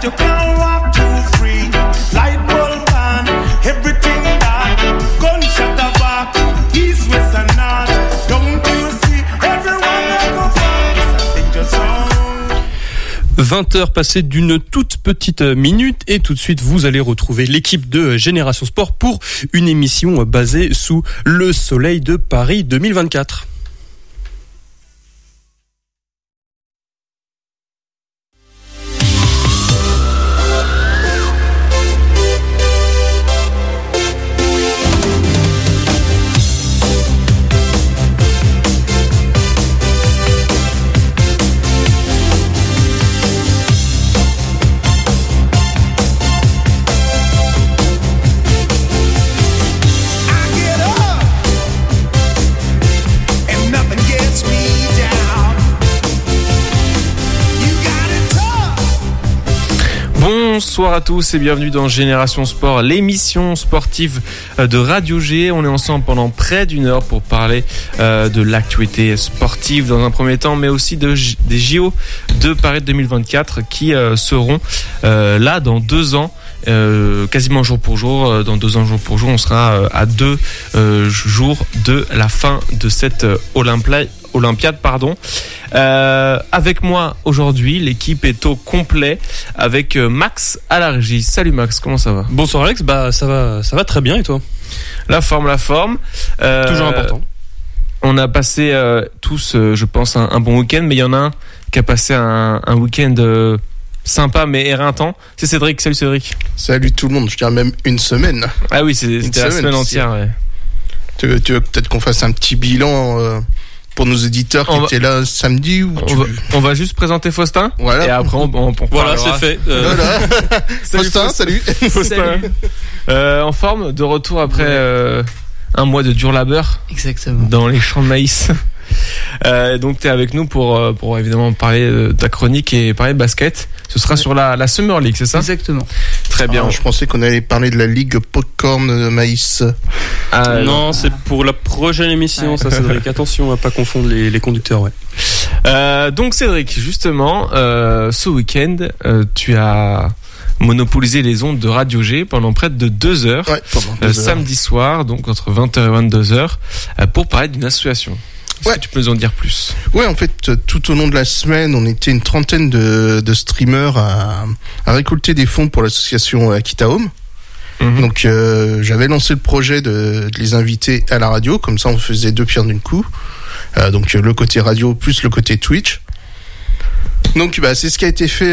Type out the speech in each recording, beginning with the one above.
you can't walk too free. Light bulb on, everything that. Gunshot back, east, west and north. Don't you see, everyone like a fuck. It's a danger zone. 20h passées d'une toute petite minute et tout de suite vous allez retrouver l'équipe de Génération Sport pour une émission basée sous le soleil de Paris 2024. Bonsoir à tous et bienvenue dans Génération Sport, l'émission sportive de Radio G. On est ensemble pendant près d'une heure pour parler de l'actualité sportive dans un premier temps, mais aussi des JO de Paris 2024 qui seront là dans 2 ans. Quasiment jour pour jour, dans 2 ans jour pour jour, on sera à 2 jours de la fin de cette Olympiade. Avec moi aujourd'hui, l'équipe est au complet avec Max à la régie. Salut Max, comment ça va ? Bonsoir Alex, ça va très bien et toi ? La forme. Toujours important. On a passé tous, je pense, un bon week-end, mais il y en a un qui a passé un week-end sympa mais éreintant. C'est Cédric. Salut Cédric. Salut tout le monde, je dirais même une semaine. Ah oui, c'était la semaine entière. Ouais. Tu veux peut-être qu'on fasse un petit bilan pour nos éditeurs qui étaient là samedi ou on va juste présenter Faustin. Voilà. Et après on voilà, c'est fait. Voilà. Faustin, salut. Faustin. En forme, de retour après un mois de dur labeur. Exactement. Dans les champs de maïs. Donc t'es avec nous pour évidemment parler de ta chronique et parler de basket. Ce sera sur la Summer League, c'est ça ? Exactement. Très bien. Je pensais qu'on allait parler de la Ligue Popcorn Maïs. Non, c'est pour la prochaine émission, ça Cédric. Attention à pas confondre les conducteurs, ouais. Donc Cédric, justement, ce week-end, tu as monopolisé les ondes de Radio G pendant près de 2 heures, samedi soir, donc entre 20h et 22h, pour parler d'une association. Est-ce que tu peux nous en dire plus ? Ouais, en fait, tout au long de la semaine, on était une trentaine de streamers à récolter des fonds pour l'association Akita Home. Mm-hmm. Donc, j'avais lancé le projet de les inviter à la radio, comme ça on faisait 2 pierres d'un coup. Donc, le côté radio plus le côté Twitch. Donc, c'est ce qui a été fait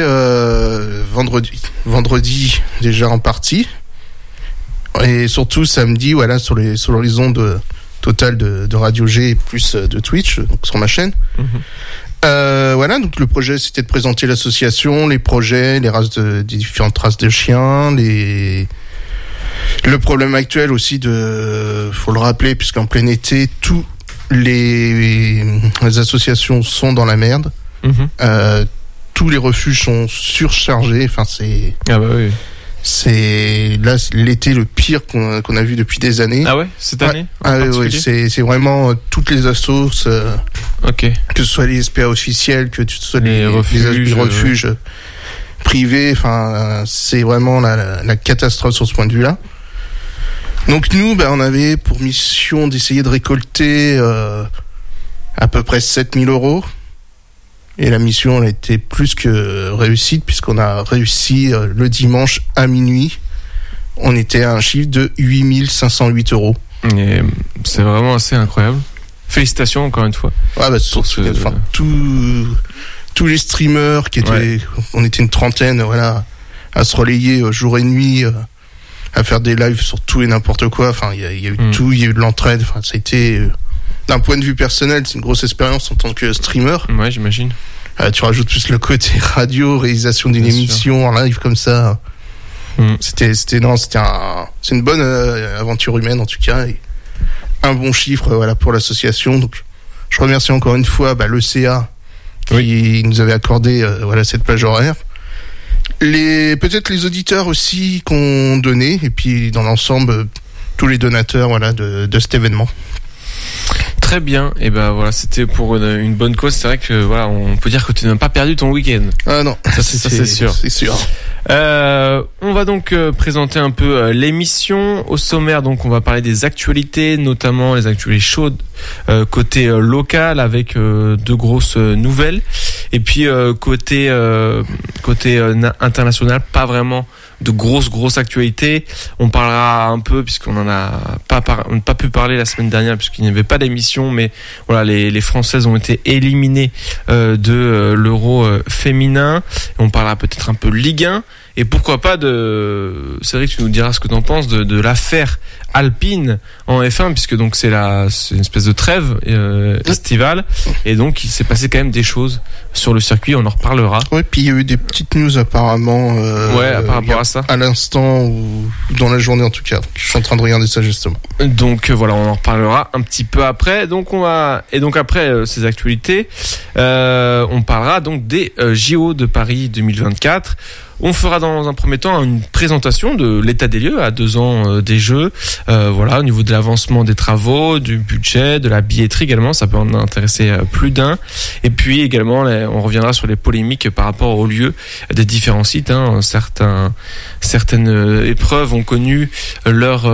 vendredi déjà en partie. Et surtout samedi, voilà, sur les ondes total de Radio G et plus de Twitch, donc sur ma chaîne. Mm-hmm. Voilà, donc le projet c'était de présenter l'association, les projets, les différentes races de chiens, le problème actuel aussi faut le rappeler, puisqu'en plein été, tous les associations sont dans la merde. Mm-hmm. Tous les refuges sont surchargés, enfin c'est... Ah bah oui. C'est là l'été le pire qu'on a vu depuis des années. Ah ouais, cette année. Ouais, c'est vraiment toutes les assos, que ce soit les SPA officiels, que ce soit les refuges privés. Enfin, c'est vraiment la catastrophe sur ce point de vue-là. Donc nous, on avait pour mission d'essayer de récolter à peu près 7 000 €. Et la mission elle a été plus que réussite, puisqu'on a réussi le dimanche à minuit. On était à un chiffre de 8 508 €. Et c'est vraiment assez incroyable. Félicitations encore une fois. Ouais, tous les streamers qui étaient, on était une trentaine, voilà, à se relayer jour et nuit, à faire des lives sur tout et n'importe quoi. Enfin, il y a eu tout, il y a eu de l'entraide. Enfin, ça a été, d'un point de vue personnel, c'est une grosse expérience en tant que streamer. Ouais, j'imagine. Tu rajoutes plus le côté radio, réalisation d'une émission en live comme ça. C'est une bonne aventure humaine en tout cas, et un bon chiffre voilà pour l'association. Donc je remercie encore une fois le CA qui nous avait accordé cette plage horaire. Peut-être les auditeurs aussi qu'on donné, et puis dans l'ensemble tous les donateurs de cet événement. Très bien, et voilà, c'était pour une bonne cause. C'est vrai que on peut dire que tu n'as pas perdu ton week-end. Ah non, ça c'est sûr. C'est sûr. On va donc présenter un peu l'émission. Au sommaire, donc, on va parler des actualités, notamment les actualités chaudes côté local avec deux grosses nouvelles. Et puis côté international, pas vraiment de grosses actualités. On parlera un peu, puisqu'on n'en a pas pu parler la semaine dernière puisqu'il n'y avait pas d'émission, mais voilà, les Françaises ont été éliminées de l'Euro féminin. On parlera peut-être un peu Ligue 1 et pourquoi pas Cédric, tu nous diras ce que tu en penses de l'affaire Alpine en F1, puisque donc c'est une espèce de trêve estivale, et donc il s'est passé quand même des choses sur le circuit, on en reparlera. Ouais, puis il y a eu des petites news apparemment par rapport à ça, à l'instant ou dans la journée en tout cas. Je suis en train de regarder ça justement. Donc voilà, on en reparlera un petit peu après. Donc après ces actualités, on parlera donc des JO de Paris 2024. On fera dans un premier temps une présentation de l'état des lieux à 2 ans des Jeux, au niveau de l'avancement des travaux, du budget, de la billetterie également, ça peut en intéresser plus d'un. Et puis également, on reviendra sur les polémiques par rapport au lieu des différents sites. Certaines épreuves ont connu leur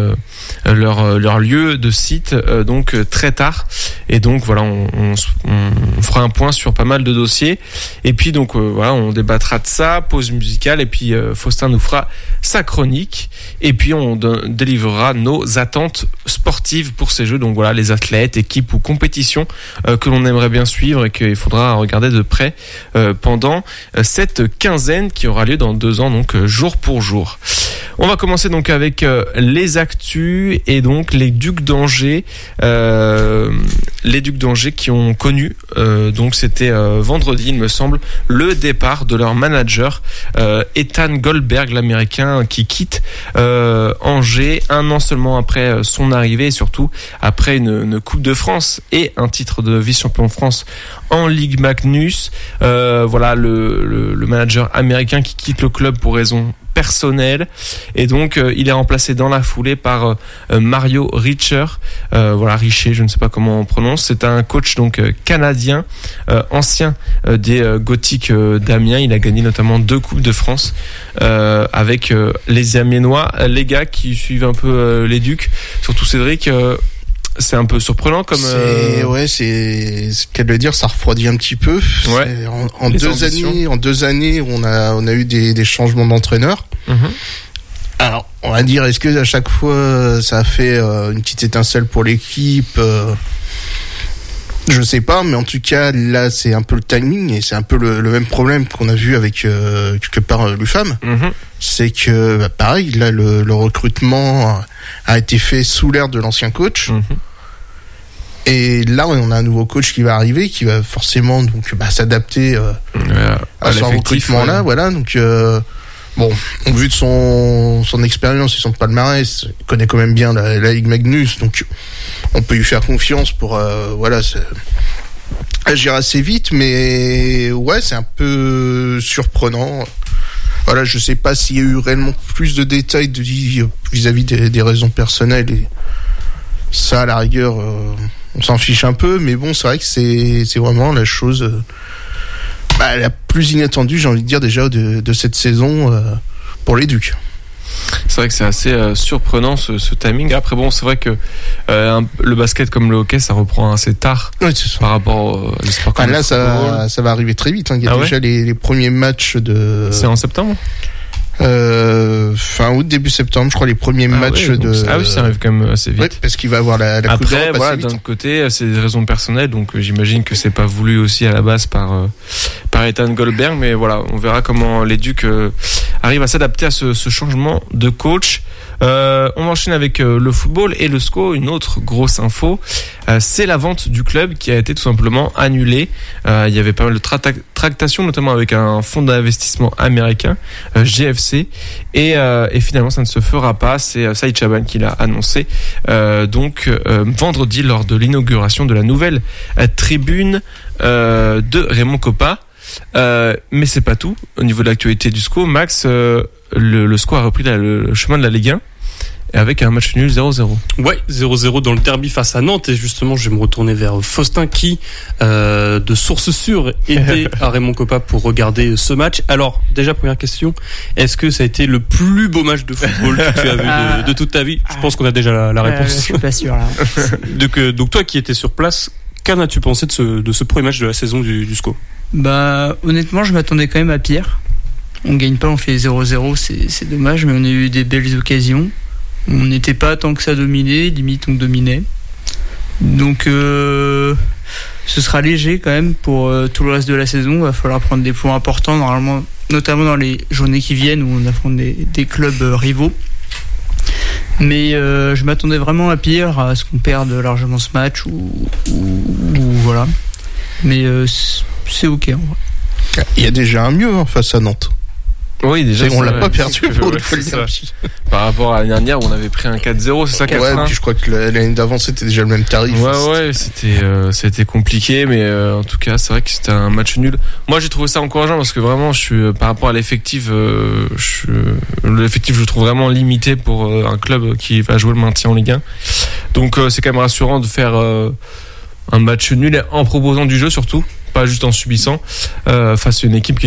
lieu de site donc très tard, et donc voilà, on fera un point sur pas mal de dossiers, et puis donc on débattra de ça, pause musicale, et puis Faustin nous fera sa chronique, et puis on délivrera nos attentes sportives pour ces Jeux. Donc voilà, les athlètes, équipes ou compétitions que l'on aimerait bien suivre et qu'il faudra regarder de près pendant cette quinzaine qui aura lieu dans 2 ans, donc jour pour jour. On va commencer donc avec les actus et donc les Ducs d'Angers. Les Ducs d'Angers qui ont connu, donc c'était vendredi il me semble, le départ de leur manager Ethan Goldberg, l'américain, qui quitte Angers 1 an seulement après son arrivée, et surtout après une Coupe de France et un titre de vice-champion de France en Ligue Magnus. Voilà le manager américain qui quitte le club pour raison personnel, et donc il est remplacé dans la foulée par Mario Richer, Richer, je ne sais pas comment on prononce. C'est un coach donc canadien, ancien des Gothiques d'Amiens. Il a gagné notamment 2 Coupes de France avec les Amiénois. Les gars qui suivent un peu les Ducs, surtout Cédric, c'est un peu surprenant comme. C'est ce qu'elle veut dire, ça refroidit un petit peu. Ouais. En 2 années, on a eu des changements d'entraîneur. Mm-hmm. Alors, on va dire, est-ce que à chaque fois ça a fait une petite étincelle pour l'équipe? Je sais pas, mais en tout cas là c'est un peu le timing, et c'est un peu le même problème qu'on a vu avec quelque part l'UFAM. Mm-hmm. C'est que pareil, là le recrutement a été fait sous l'ère de l'ancien coach. Mm-hmm. Et là on a un nouveau coach qui va arriver, qui va forcément donc s'adapter à ce recrutement là. Voilà, donc au vu de son expérience et son palmarès, il connaît quand même bien la Ligue Magnus, donc on peut lui faire confiance pour agir assez vite, mais c'est un peu surprenant. Voilà, je sais pas s'il y a eu réellement plus de détails vis-à-vis des raisons personnelles, et ça à la rigueur on s'en fiche un peu, mais bon, c'est vrai que c'est vraiment la chose la plus inattendue, j'ai envie de dire, déjà de cette saison pour les Ducs. C'est vrai que c'est assez surprenant ce timing. Après bon, c'est vrai que le basket comme le hockey, ça reprend assez tard par rapport à l'esport comme là, ça va arriver très vite. Il y a déjà les premiers matchs de. C'est en septembre. Fin août, début septembre, je crois, les premiers matchs de. Ça arrive quand même assez vite. Ouais, parce qu'il va avoir la Coupe d'Europe. Après, voilà, d'un côté, c'est des raisons personnelles, donc j'imagine que c'est pas voulu aussi à la base par Ethan Goldberg, mais voilà, on verra comment les Ducs arrivent à s'adapter à ce changement de coach. On enchaîne avec le football et le SCO. Une autre grosse info, c'est la vente du club qui a été tout simplement annulée. Il y avait pas mal de tractations, notamment avec un fonds d'investissement américain, GFC, et finalement ça ne se fera pas. C'est Saïd Chaban qui l'a annoncé vendredi lors de l'inauguration de la nouvelle tribune de Raymond Kopa. Mais c'est pas tout. Au niveau de l'actualité du SCO, Max, le SCO a repris le chemin de la Ligue 1. et avec un match nul 0-0. Ouais, 0-0 dans le derby face à Nantes. Et justement, je vais me retourner vers Faustin qui, de source sûre, était à Raymond Kopa pour regarder ce match. Alors, déjà, première question, est-ce que ça a été le plus beau match de football que tu as vu de toute ta vie? Je pense qu'on a déjà la réponse. Je suis pas sûr là. Donc toi qui étais sur place, qu'en as-tu pensé de ce premier match de la saison du SCO? Bah, honnêtement, je m'attendais quand même à pire. On gagne pas, on fait 0-0, c'est dommage, mais on a eu des belles occasions. On n'était pas tant que ça dominé, limite on dominait. Donc ce sera léger quand même pour tout le reste de la saison. Il va falloir prendre des points importants, normalement, notamment dans les journées qui viennent où on affronte des clubs rivaux. Mais je m'attendais vraiment à pire, à ce qu'on perde largement ce match ou voilà. Mais c'est ok en vrai. Il y a déjà un mieux face à Nantes. Oui, déjà. On l'a pas perdu pour le par rapport à l'année dernière où on avait pris un 4-0, c'est ça, 4-1. Ouais, puis je crois que l'année d'avant c'était déjà le même tarif. Ouais, c'était compliqué, mais en tout cas, c'est vrai que c'était un match nul. Moi, j'ai trouvé ça encourageant parce que vraiment, par rapport à l'effectif, l'effectif, je le trouve vraiment limité pour un club qui va jouer le maintien en Ligue 1. Donc, c'est quand même rassurant de faire un match nul en proposant du jeu surtout. Pas juste en subissant, face à une équipe qui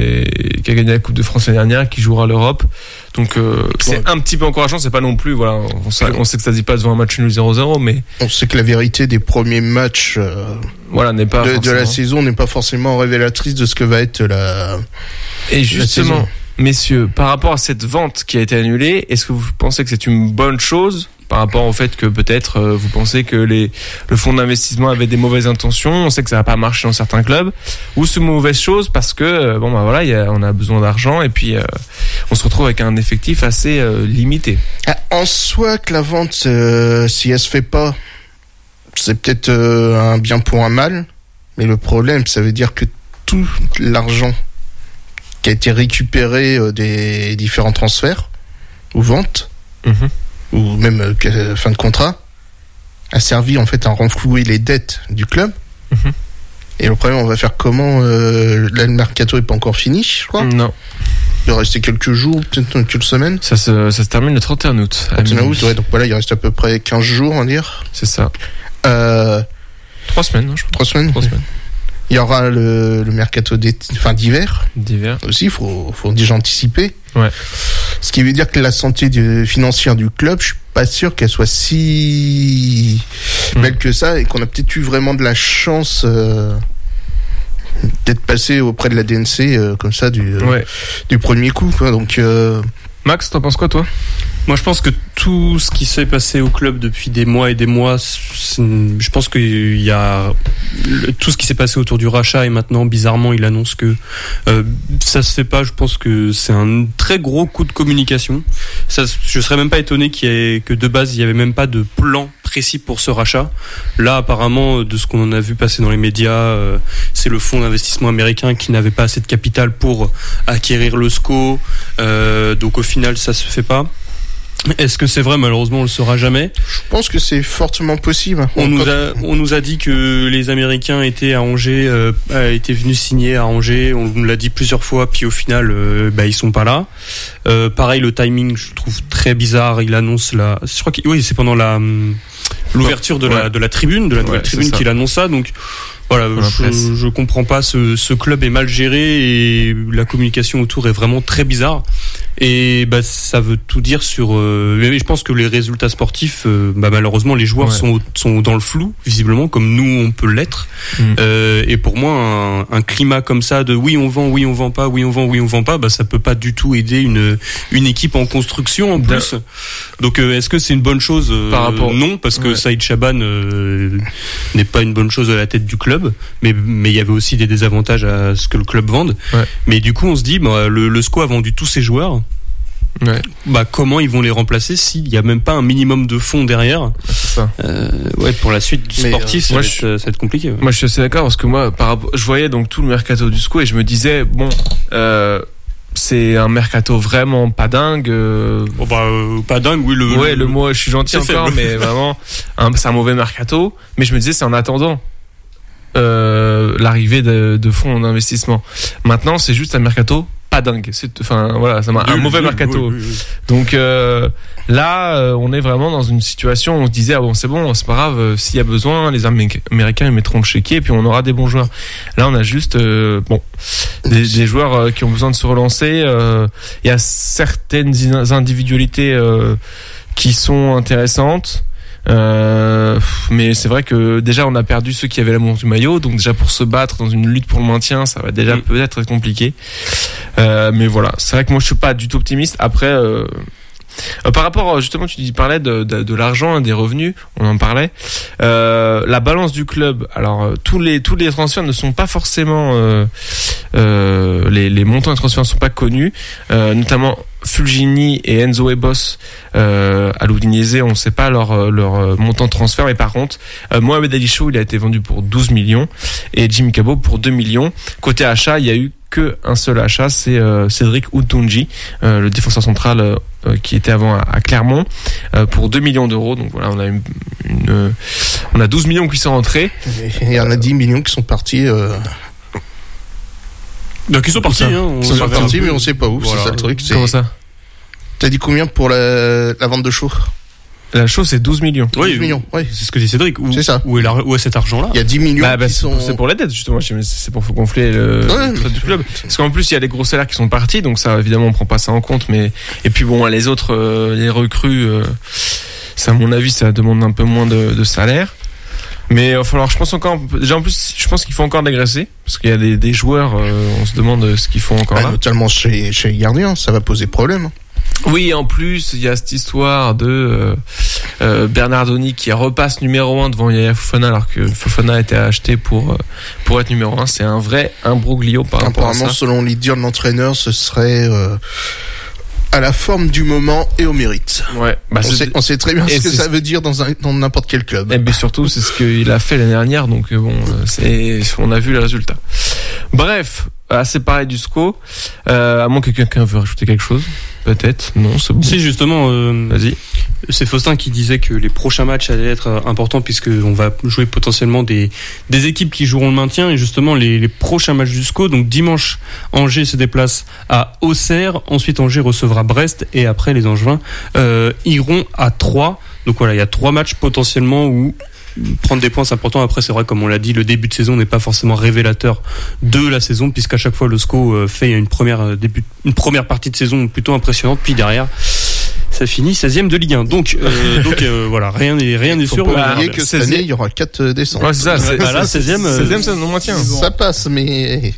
a gagné la Coupe de France l'année dernière, qui jouera l'Europe. Donc c'est un petit peu encourageant, c'est pas non plus, voilà, on sait que ça dit pas devant un match nul 0-0, mais on sait que la vérité des premiers matchs n'est pas de la saison n'est pas forcément révélatrice de ce que va être Et justement, messieurs, par rapport à cette vente qui a été annulée, est-ce que vous pensez que c'est une bonne chose? Par rapport au fait que peut-être vous pensez que le fonds d'investissement avait des mauvaises intentions, on sait que ça va pas marcher dans certains clubs, ou c'est une mauvaise chose parce que on a besoin d'argent et puis on se retrouve avec un effectif assez limité. En soi, que la vente, si elle se fait pas, c'est peut-être un bien pour un mal, mais le problème, ça veut dire que tout l'argent qui a été récupéré des différents transferts ou ventes, ou même fin de contrat, a servi en fait à renflouer les dettes du club. Et le problème, on va faire comment? Là, le mercato est pas encore fini, je crois. Non. Il va rester quelques jours, peut-être quelques semaines. Ça se termine le 31 août. 31 août, ouais, donc voilà, il reste à peu près 15 jours, on va dire. C'est ça. 3 semaines, non, je pense. 3 semaines. 3 semaines. Il y aura le mercato d'hiver. D'hiver. Aussi, faut déjà anticiper. Ouais. Ce qui veut dire que la santé financière du club, je suis pas sûr qu'elle soit si belle que ça et qu'on a peut-être eu vraiment de la chance d'être passé auprès de la DNC comme ça du premier coup, quoi. Donc Max, t'en penses quoi, toi? Moi, je pense que tout ce qui s'est passé au club depuis des mois et des mois, je pense qu'il y a tout ce qui s'est passé autour du rachat et maintenant, bizarrement, il annonce que ça se fait pas. Je pense que c'est un très gros coup de communication. Je serais même pas étonné que de base, il y avait même pas de plan précis pour ce rachat. Là, apparemment, de ce qu'on en a vu passer dans les médias, c'est le fonds d'investissement américain qui n'avait pas assez de capital pour acquérir le SCO. Donc au final, ça se fait pas. Est-ce que c'est vrai? Malheureusement, on le saura jamais. Je pense que c'est fortement possible. On nous a dit que les Américains étaient à Angers, étaient venus signer à Angers. On nous l'a dit plusieurs fois, puis au final, ils sont pas là. Pareil, le timing, je trouve très bizarre. Il annonce je crois que c'est pendant l'ouverture de la tribune, de la nouvelle tribune qu'il annonce ça. Donc voilà, je comprends pas. Ce club est mal géré et la communication autour est vraiment très bizarre. Et ça veut tout dire sur. Mais je pense que les résultats sportifs, malheureusement, les joueurs sont dans le flou, visiblement, comme nous on peut l'être. Et pour moi, un climat comme ça de oui on vend pas, oui on vend pas, ça peut pas du tout aider une équipe en construction en plus. Donc est-ce que c'est une bonne chose? Non, parce que Saïd Chaban n'est pas une bonne chose à la tête du club, mais il y avait aussi des désavantages à ce que le club vende. Mais du coup on se dit le SCO a vendu tous ses joueurs. Comment ils vont les remplacer s'il n'y a même pas un minimum de fonds derrière? C'est ça. Pour la suite du sportif, ça va être compliqué. Moi, je suis assez d'accord parce que moi, je voyais donc tout le mercato du SCO et je me disais c'est un mercato vraiment pas dingue. Pas dingue, oui. Le mot, je suis gentil encore, faible. Mais vraiment, c'est un mauvais mercato. Mais je me disais, c'est en attendant l'arrivée de fonds d'investissement. Maintenant, c'est juste un mercato pas dingue. Enfin voilà, ça m'a un mauvais mercato. Oui. Donc là, on est vraiment dans une situation où on se disait ah bon c'est pas grave, s'il y a besoin, les Américains ils mettront le chéquier et puis on aura des bons joueurs. Là, on a juste des joueurs qui ont besoin de se relancer. Il y a certaines individualités qui sont intéressantes. Mais c'est vrai que déjà on a perdu ceux qui avaient l'amour du maillot, donc déjà pour se battre dans une lutte pour le maintien, ça va déjà peut-être être compliqué. Mais voilà, c'est vrai que moi je suis pas du tout optimiste. Après, par rapport justement, tu parlais de l'argent, des revenus, on en parlait. La balance du club. Alors tous les transferts ne sont pas forcément les montants de transferts ne sont pas connus, notamment Fulgini et Enzo Ebos à l'Udinese, on ne sait pas leur montant de transfert, mais par contre Mohamed Ali Chou, il a été vendu pour 12 millions et Jimmy Cabot pour 2 millions. Côté achat, il y a eu que un seul achat, c'est Cédric Outunji, le défenseur central qui était avant à Clermont, pour 2 millions d'euros. Donc voilà, on a 12 millions qui sont rentrés. Et il y en a 10 millions qui sont partis. Donc ils sont partis, ils sont partis, mais on sait pas où. Voilà. C'est ça le truc. Comment ça? T'as dit combien pour la vente de Shaw? La chose, c'est 12 millions. Oui, 12 millions, oui. C'est ce que dit Cédric. C'est ça. Où est cet argent-là? Il y a 10 millions qui sont... C'est pour la dette, justement. C'est pour gonfler le trait du club. Parce qu'en plus, il y a les gros salaires qui sont partis, donc ça, évidemment, on prend pas ça en compte. Et puis bon, les autres, les recrues, ça, à mon avis, ça demande un peu moins de salaire. Mais il va falloir, je pense qu'il faut encore dégraisser, parce qu'il y a des joueurs, on se demande ce qu'ils font encore là. Notamment chez les gardiens, ça va poser problème. Oui, en plus, il y a cette histoire de Bernardoni qui repasse numéro 1 devant Yaya Fofana, alors que Fofana a été acheté pour être numéro 1. C'est un vrai imbroglio par rapport à ça. Apparemment, selon les dires de l'entraîneur, ce serait à la forme du moment et au mérite. Ouais. On sait très bien ce que ça veut dire dans n'importe quel club. Et bien surtout, c'est ce qu'il a fait l'année dernière, donc on a vu les résultats. Bref, assez pareil du SCO. À moins que quelqu'un veut rajouter quelque chose. Peut-être, non, c'est bon. Si, justement, vas-y. C'est Faustin qui disait que les prochains matchs allaient être importants puisqu'on va jouer potentiellement des équipes qui joueront le maintien, et justement les prochains matchs du SCO. Donc dimanche, Angers se déplace à Auxerre, ensuite Angers recevra Brest, et après les Angevins iront à Troyes. Donc voilà, il y a 3 matchs potentiellement où prendre des points c'est important. Après c'est vrai, comme on l'a dit, le début de saison n'est pas forcément révélateur de la saison, puisqu'à chaque fois le SCO fait une première partie de saison plutôt impressionnante, puis derrière ça finit 16e de Ligue 1. Donc voilà, rien n'est sûr. Faut pas oublier que cette année il y aura 4 descentes. Ouais, c'est ça, c'est là 16e ça nous maintient. Ça passe, mais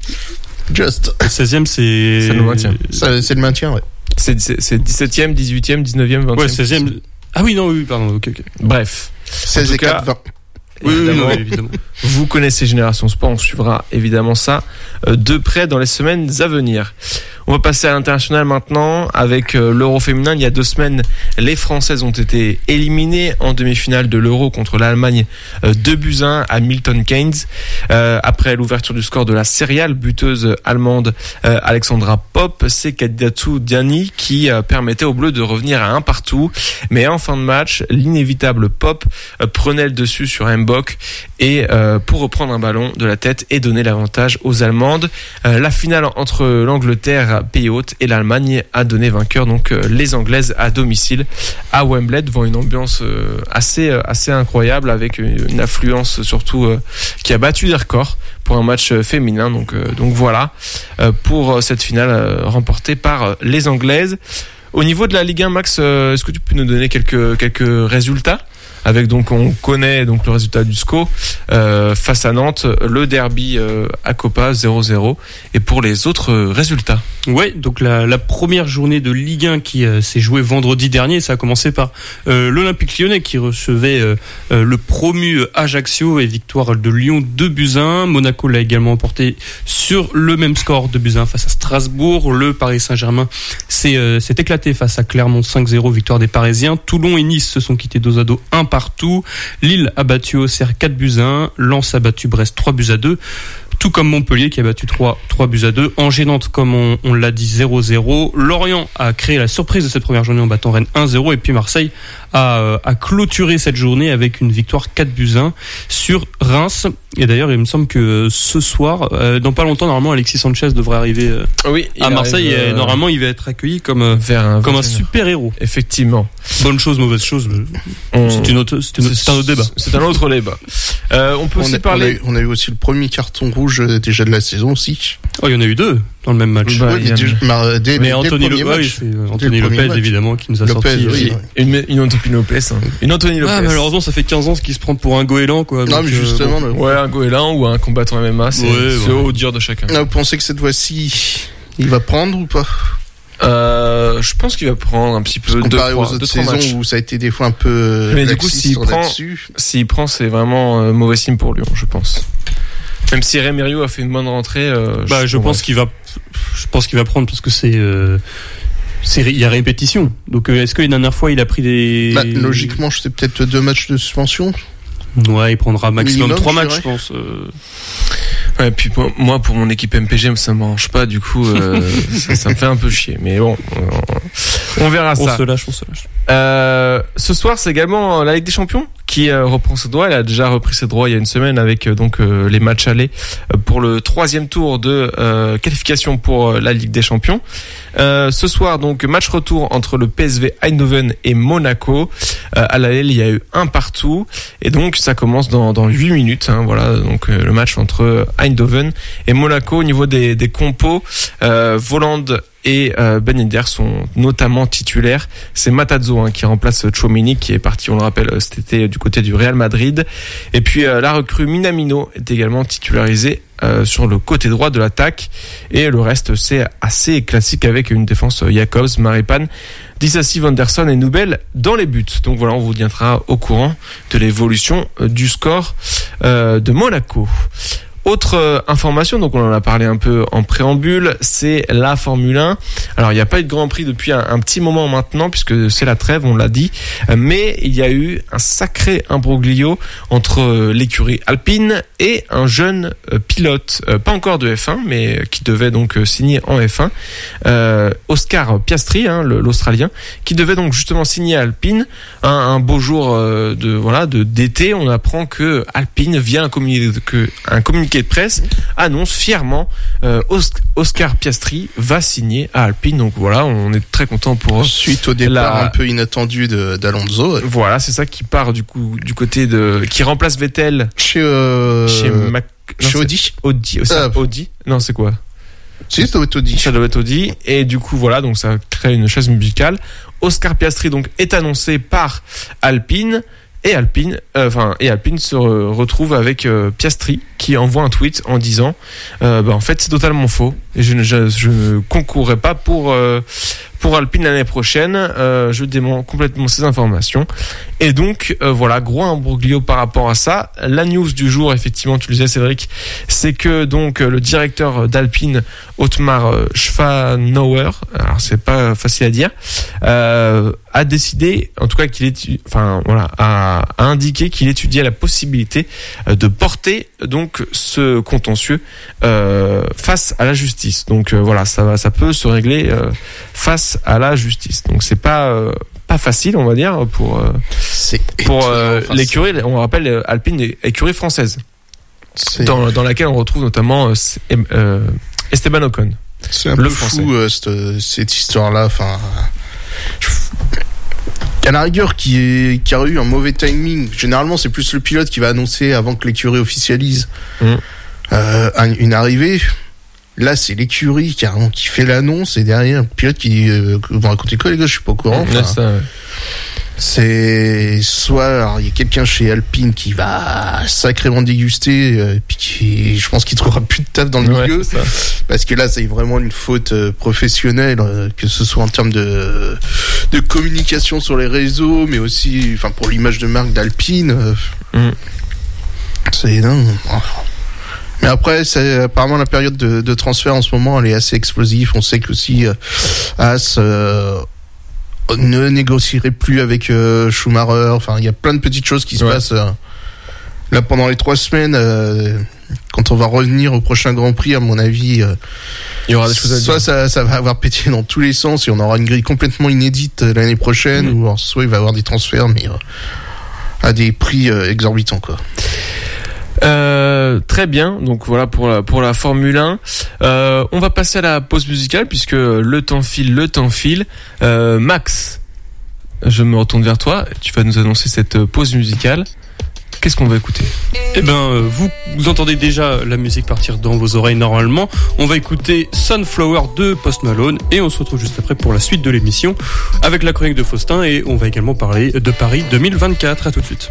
just 16e ça nous maintient. C'est le maintien, ouais. C'est 17e, 18e, 19e, 20e. Ouais, 16e. Ah oui, non, oui, pardon, ok. Bref. 16 et 4, 20. Oui, évidemment. Vous connaissez Génération Sport, on suivra évidemment ça de près dans les semaines à venir. On va passer à l'international maintenant avec l'Euro féminin. Il y a 2 semaines, les Françaises ont été éliminées en demi-finale de l'Euro contre l'Allemagne 2-1 à Milton Keynes. Après l'ouverture du score de la céréale buteuse allemande Alexandra Popp, c'est Kadidatu Diani qui permettait aux Bleus de revenir à 1-1. Mais en fin de match, l'inévitable Popp prenait le dessus sur Mbok et pour reprendre un ballon de la tête et donner l'avantage aux Allemandes. La finale entre l'Angleterre, pays hôte, et l'Allemagne a donné vainqueur donc les Anglaises à domicile à Wembley, devant une ambiance assez incroyable, avec une affluence surtout qui a battu des records pour un match féminin. Donc voilà pour cette finale remportée par les Anglaises. Au niveau de la Ligue 1, Max, est-ce que tu peux nous donner quelques résultats? Avec donc, on connaît donc le résultat du SCO face à Nantes, le derby à Copa 0-0, et pour les autres résultats. Ouais, donc la première journée de Ligue 1 qui s'est jouée vendredi dernier, ça a commencé par l'Olympique Lyonnais qui recevait le promu Ajaccio, et victoire de Lyon 2-1. Monaco l'a également emporté sur le même score 2-1 face à Strasbourg. Le Paris Saint-Germain s'est éclaté face à Clermont 5-0, victoire des Parisiens. Toulon et Nice se sont quittés dos à dos 1-1. Lille a battu Auxerre 4-1. Lens a battu Brest 3-2. tout comme Montpellier qui a battu 3-2. Angers Nantes, comme on l'a dit, 0-0. Lorient a créé la surprise de cette première journée en battant Rennes 1-0. Et puis Marseille a clôturé cette journée avec une victoire 4-1 sur Reims. Et d'ailleurs, il me semble que ce soir, dans pas longtemps, normalement, Alexis Sanchez devrait arriver à Marseille. Et normalement, il va être accueilli comme un super-héros. Effectivement. Bonne chose, mauvaise chose. C'est un autre débat. C'est un autre débat. On peut aussi parler. On a eu aussi le premier carton rouge déjà de la saison aussi. Oh, il y en a eu 2 dans le même match. Mais Anthony Lopez, évidemment, qui nous a sorti. Oui. Une Anthony Lopez. Une Anthony Lopez. Malheureusement, ça fait 15 ans qu'il se prend pour un goéland, quoi. Non, mais justement. Ouais, un goéland ou un combattant MMA, c'est au dur de chacun. Vous pensez que cette fois-ci, il va prendre ou pas? Je pense qu'il va prendre un petit peu comparé aux autres saisons matchs où ça a été des fois un peu. Mais du coup, s'il prend, c'est vraiment mauvais signe pour Lyon, je pense. Même si Remerio a fait une bonne rentrée. Je pense qu'il va prendre parce que il y a répétition. Donc est-ce que la dernière fois il a pris des. Logiquement, c'est peut-être 2 matchs de suspension. Ouais, il prendra maximum 3 matchs, je pense. Ouais, puis pour mon équipe MPG, ça m'arrange pas, du coup, ça me fait un peu chier. Mais bon, on verra ça. On se lâche. Ce soir, c'est également la Ligue des Champions qui reprend ses droits. Elle a déjà repris ses droits il y a une semaine avec les matchs allés pour le 3e tour de qualification pour la Ligue des Champions. Ce soir, donc, match retour entre le PSV Eindhoven et Monaco. À l'aller, il y a eu 1 partout. Et donc, ça commence dans 8 minutes. Voilà, donc le match entre Eindhoven et Monaco. Au niveau des compos, Voland et Ben Yedder sont notamment titulaires. C'est Matarazzo qui remplace Tchouaméni, qui est parti, on le rappelle, cet été du côté du Real Madrid. Et puis la recrue Minamino est également titularisée sur le côté droit de l'attaque. Et le reste, c'est assez classique avec une défense Jacobs, Maripane, Disasi, Vanderson et Noubel dans les buts. Donc voilà, on vous tiendra au courant de l'évolution du score de Monaco. Autre information, donc on en a parlé un peu en préambule, c'est la Formule 1. Alors il n'y a pas eu de Grand Prix depuis un petit moment maintenant, puisque c'est la trêve, on l'a dit, mais il y a eu un sacré imbroglio entre l'écurie Alpine et un jeune pilote, pas encore de F1, mais qui devait donc signer en F1, Oscar Piastri, l'Australien, qui devait donc justement signer à Alpine. Un beau jour d'été, on apprend que Alpine via un communiqué de presse annonce fièrement Oscar Piastri va signer à Alpine. Donc voilà, on est très content pour suite au départ un peu inattendu d'Alonso. Voilà, c'est ça qui part du côté qui remplace Vettel chez Audi. Audi. Non, c'est quoi? Si, ça doit être Audi. Ça doit être Audi. Et du coup, voilà, donc ça crée une chaise musicale. Oscar Piastri donc est annoncé par Alpine. Et Alpine se retrouve avec Piastri qui envoie un tweet en disant en fait c'est totalement faux et je ne concourrai pas pour Alpine l'année prochaine, je dément complètement ces informations. Et donc voilà, gros imbroglio par rapport à ça. La news du jour, effectivement, tu le disais Cédric, c'est que donc le directeur d'Alpine, Otmar Schwanauer, alors c'est pas facile à dire, a décidé, en tout cas a indiqué qu'il étudiait la possibilité de porter donc ce contentieux face à la justice. Donc voilà, ça peut se régler face à la justice. Donc c'est pas facile, on va dire, pour l'écurie. On rappelle Alpine, écurie française, dans laquelle on retrouve notamment Esteban Ocon. C'est un peu fou cette histoire-là. Enfin, à la rigueur, qui a eu un mauvais timing. Généralement, c'est plus le pilote qui va annoncer avant que l'écurie officialise une arrivée. Là, c'est l'écurie qui fait l'annonce et derrière, le pilote qui... vous me racontez quoi, les gars? Je suis pas au courant. C'est soit il y a quelqu'un chez Alpine qui va sacrément déguster, puis je pense qu'il trouvera plus de taf dans le milieu, parce que là c'est vraiment une faute professionnelle, que ce soit en termes de communication sur les réseaux, mais aussi pour l'image de marque d'Alpine. C'est dingue. Mais après, apparemment la période de transfert en ce moment, elle est assez explosive. On sait que aussi Haas ne négocierait plus avec Schumacher. Enfin, il y a plein de petites choses qui se passent là pendant les 3 semaines, quand on va revenir au prochain Grand Prix, à mon avis, il y aura des choses à dire. Soit ça va avoir pété dans tous les sens et on aura une grille complètement inédite l'année prochaine, ou soit il va y avoir des transferts, mais à des prix exorbitants, quoi. Très bien, donc voilà pour la Formule 1. On va passer à la pause musicale puisque le temps file. Max, je me retourne vers toi. Tu vas nous annoncer cette pause musicale. Qu'est-ce qu'on va écouter ? Eh ben, vous entendez déjà la musique partir dans vos oreilles normalement. On va écouter Sunflower de Post Malone et on se retrouve juste après pour la suite de l'émission avec la chronique de Faustin et on va également parler de Paris 2024. À tout de suite.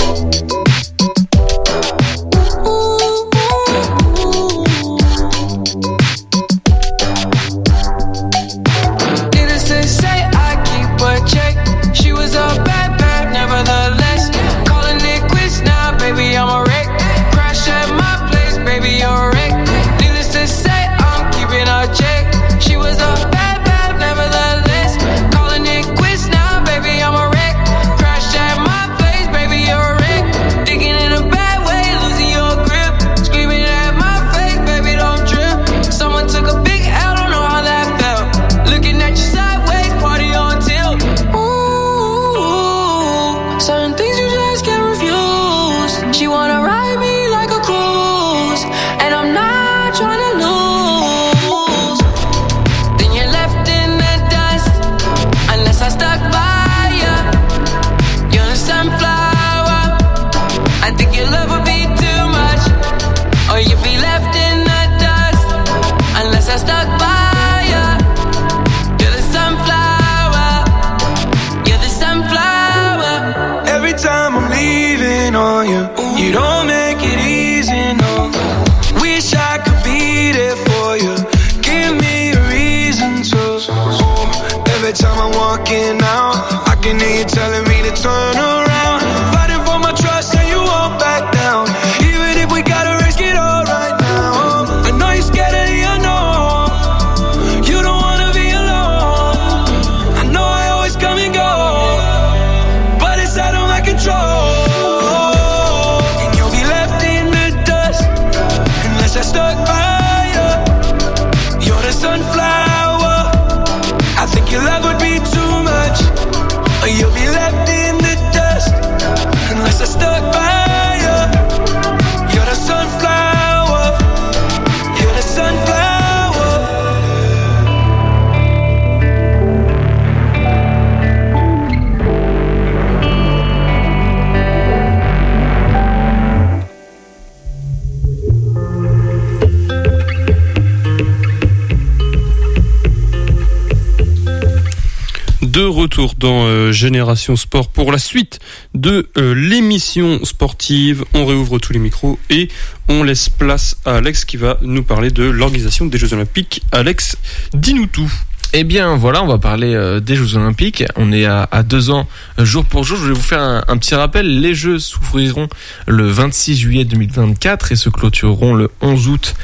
De retour dans Génération Sport pour la suite de l'émission sportive. On réouvre tous les micros et on laisse place à Alex qui va nous parler de l'organisation des Jeux Olympiques. Alex, dis-nous tout. Eh bien voilà, on va parler des Jeux Olympiques. On est à 2 ans jour pour jour. Je vais vous faire un petit rappel. Les Jeux s'ouvriront le 26 juillet 2024 et se clôtureront le 11 août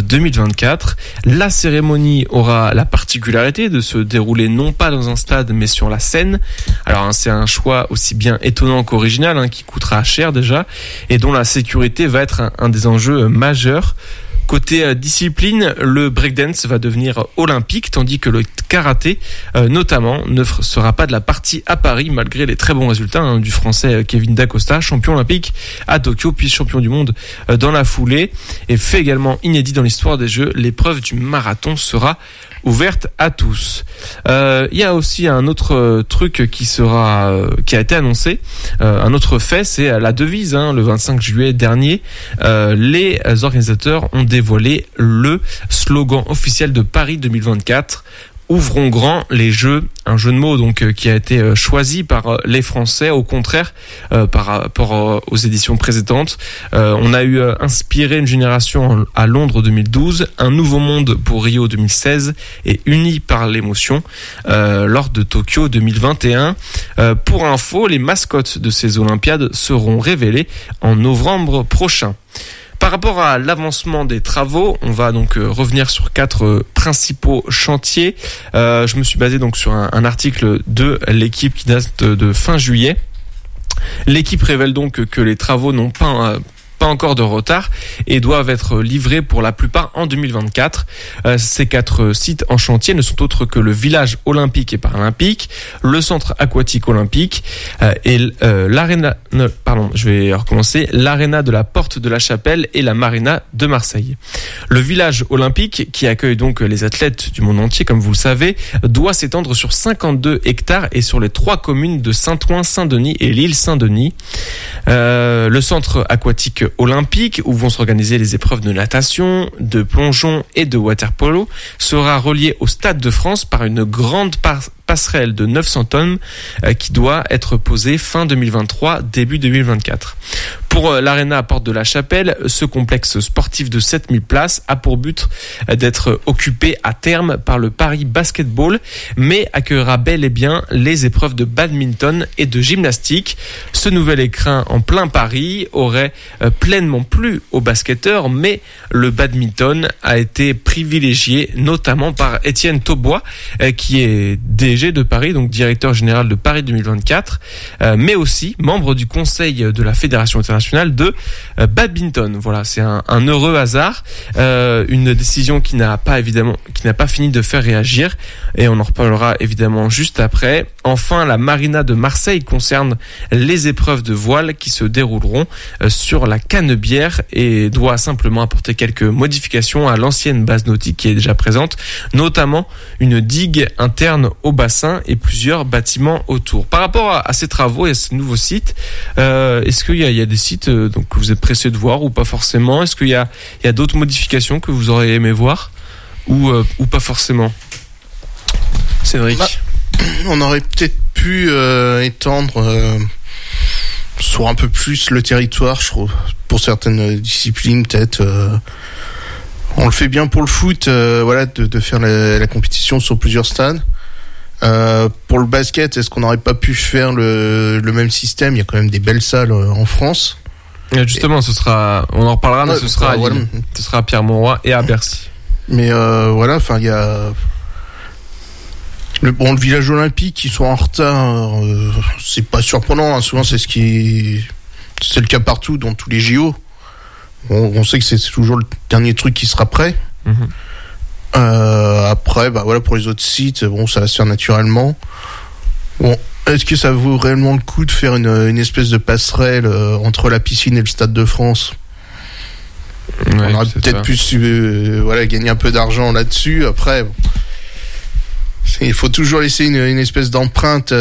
2024. La cérémonie aura la particularité de se dérouler non pas dans un stade mais sur la Seine. Alors c'est un choix aussi bien étonnant qu'original, qui coûtera cher déjà et dont la sécurité va être un des enjeux majeurs. Côté discipline, le breakdance va devenir olympique, tandis que le karaté, notamment, ne sera pas de la partie à Paris, malgré les très bons résultats du Français Kevin Dacosta, champion olympique à Tokyo, puis champion du monde dans la foulée. Et fait également inédit dans l'histoire des Jeux, l'épreuve du marathon sera ouverte à tous. Il y a aussi un autre truc qui a été annoncé, un autre fait, c'est la devise. Le 25 juillet dernier, les organisateurs ont dévoilé le slogan officiel de Paris 2024. Ouvrons grand les Jeux, un jeu de mots donc qui a été choisi par les Français, au contraire par rapport aux éditions précédentes. On a eu inspiré une génération à Londres 2012, un nouveau monde pour Rio 2016 et unis par l'émotion lors de Tokyo 2021. Pour info, les mascottes de ces Olympiades seront révélées en novembre prochain. Par rapport à l'avancement des travaux, on va donc revenir sur 4 principaux chantiers. Je me suis basé donc sur un article de l'équipe qui date de fin juillet. L'équipe révèle donc que les travaux n'ont pas encore de retard et doivent être livrés pour la plupart en 2024. Ces 4 sites en chantier ne sont autres que le village olympique et paralympique, le centre aquatique olympique et l'aréna de la Porte de la Chapelle et la marina de Marseille. Le village olympique, qui accueille donc les athlètes du monde entier, comme vous le savez, doit s'étendre sur 52 hectares et sur les 3 communes de Saint-Ouen, Saint-Denis et l'île Saint-Denis. Le centre aquatique olympique, où vont s'organiser les épreuves de natation, de plongeon et de water-polo, sera relié au Stade de France par une grande passerelle de 900 tonnes qui doit être posée fin 2023, début 2024. Pour l'aréna Porte de la Chapelle, ce complexe sportif de 7000 places a pour but d'être occupé à terme par le Paris Basketball, mais accueillera bel et bien les épreuves de badminton et de gymnastique. Ce nouvel écrin en plein Paris aurait pleinement plu aux basketteurs, mais le badminton a été privilégié notamment par Étienne Taubois, qui est DG de Paris, donc directeur général de Paris 2024, mais aussi membre du conseil de la Fédération internationale de badminton. Voilà, c'est un heureux hasard, une décision qui n'a pas fini de faire réagir, et on en reparlera évidemment juste après. Enfin, la marina de Marseille concerne les épreuves de voile qui se dérouleront sur la Canebière et doit simplement apporter quelques modifications à l'ancienne base nautique qui est déjà présente, notamment une digue interne au bassin et plusieurs bâtiments autour. Par rapport à ces travaux et à ce nouveau site, est-ce qu'il y a des sites donc, que vous êtes pressés de voir ou pas forcément? Est-ce qu'il y a d'autres modifications que vous auriez aimé voir ou pas forcément? Cédric, on aurait peut-être pu étendre sur un peu plus le territoire, je trouve, pour certaines disciplines peut-être. On le fait bien pour le foot, de faire la compétition sur plusieurs stades. Pour le basket, est-ce qu'on n'aurait pas pu faire le même système? Il y a quand même des belles salles en France. Justement, on en reparlera, mais ce sera à Lille. Ce sera à Pierre-Mauroy et à Bercy. Mais il y a le village olympique qui soit en retard, c'est pas surprenant, hein. Souvent c'est le cas partout dans tous les JO. On sait que c'est toujours le dernier truc qui sera prêt. Après, pour les autres sites, ça va se faire naturellement. Est-ce que ça vaut réellement le coup de faire une espèce de passerelle entre la piscine et le Stade de France? On aurait peut-être pu gagner un peu d'argent là-dessus. Après, il faut toujours laisser une espèce d'empreinte.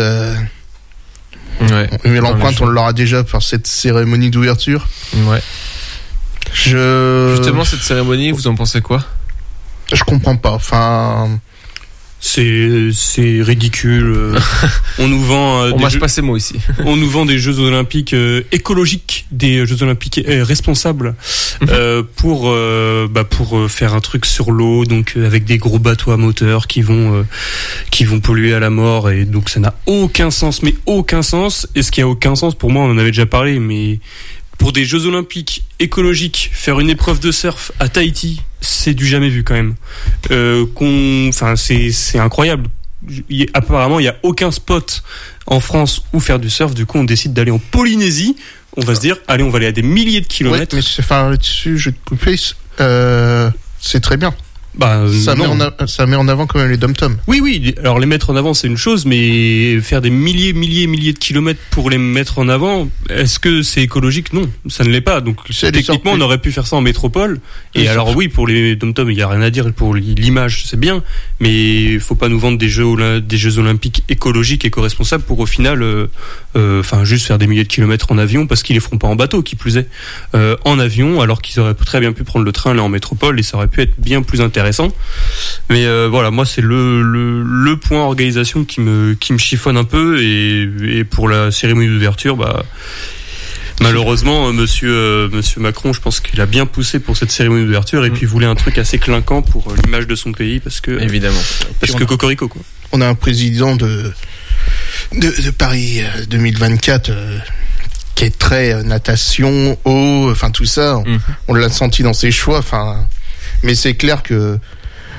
Mais l'empreinte, on l'aura déjà par cette cérémonie d'ouverture. Ouais. Justement, cette cérémonie, vous en pensez quoi? Je comprends pas. Enfin, c'est ridicule. On nous vend on mâche pas ces mots ici. On nous vend des Jeux Olympiques écologiques, des Jeux Olympiques responsables, pour faire un truc sur l'eau, donc avec des gros bateaux à moteur qui vont polluer à la mort, et donc ça n'a aucun sens, mais aucun sens. Et ce qui a aucun sens pour moi, on en avait déjà parlé, mais pour des Jeux Olympiques écologiques, faire une épreuve de surf à Tahiti, c'est du jamais vu quand même. C'est incroyable. Apparemment, il n'y a aucun spot en France où faire du surf. Du coup, on décide d'aller en Polynésie. On va se dire, allez, on va aller à des milliers de kilomètres. Ouais, mais là-dessus, je vais te couper. C'est très bien. Ça met en avant quand même les dom-toms. Oui. Alors les mettre en avant, c'est une chose, mais faire des milliers de kilomètres pour les mettre en avant, est-ce que c'est écologique? Non, ça ne l'est pas. Donc techniquement, on aurait pu faire ça en métropole. Et alors oui, pour les dom-toms, il y a rien à dire. Pour l'image, c'est bien, mais il faut pas nous vendre des Jeux Olympiques écologiques, éco-responsables pour au final, juste faire des milliers de kilomètres en avion, parce qu'ils les feront pas en bateau, qui plus est, en avion, alors qu'ils auraient très bien pu prendre le train là en métropole, et ça aurait pu être bien plus intéressant. Mais moi c'est le point organisation qui me chiffonne un peu, et pour la cérémonie d'ouverture, malheureusement monsieur Macron, je pense qu'il a bien poussé pour cette cérémonie d'ouverture, et puis voulait un truc assez clinquant pour l'image de son pays, parce que évidemment, cocorico quoi. On a un président de Paris 2024 qui est très natation, eau, tout ça. On l'a senti dans ses choix. Mais c'est clair que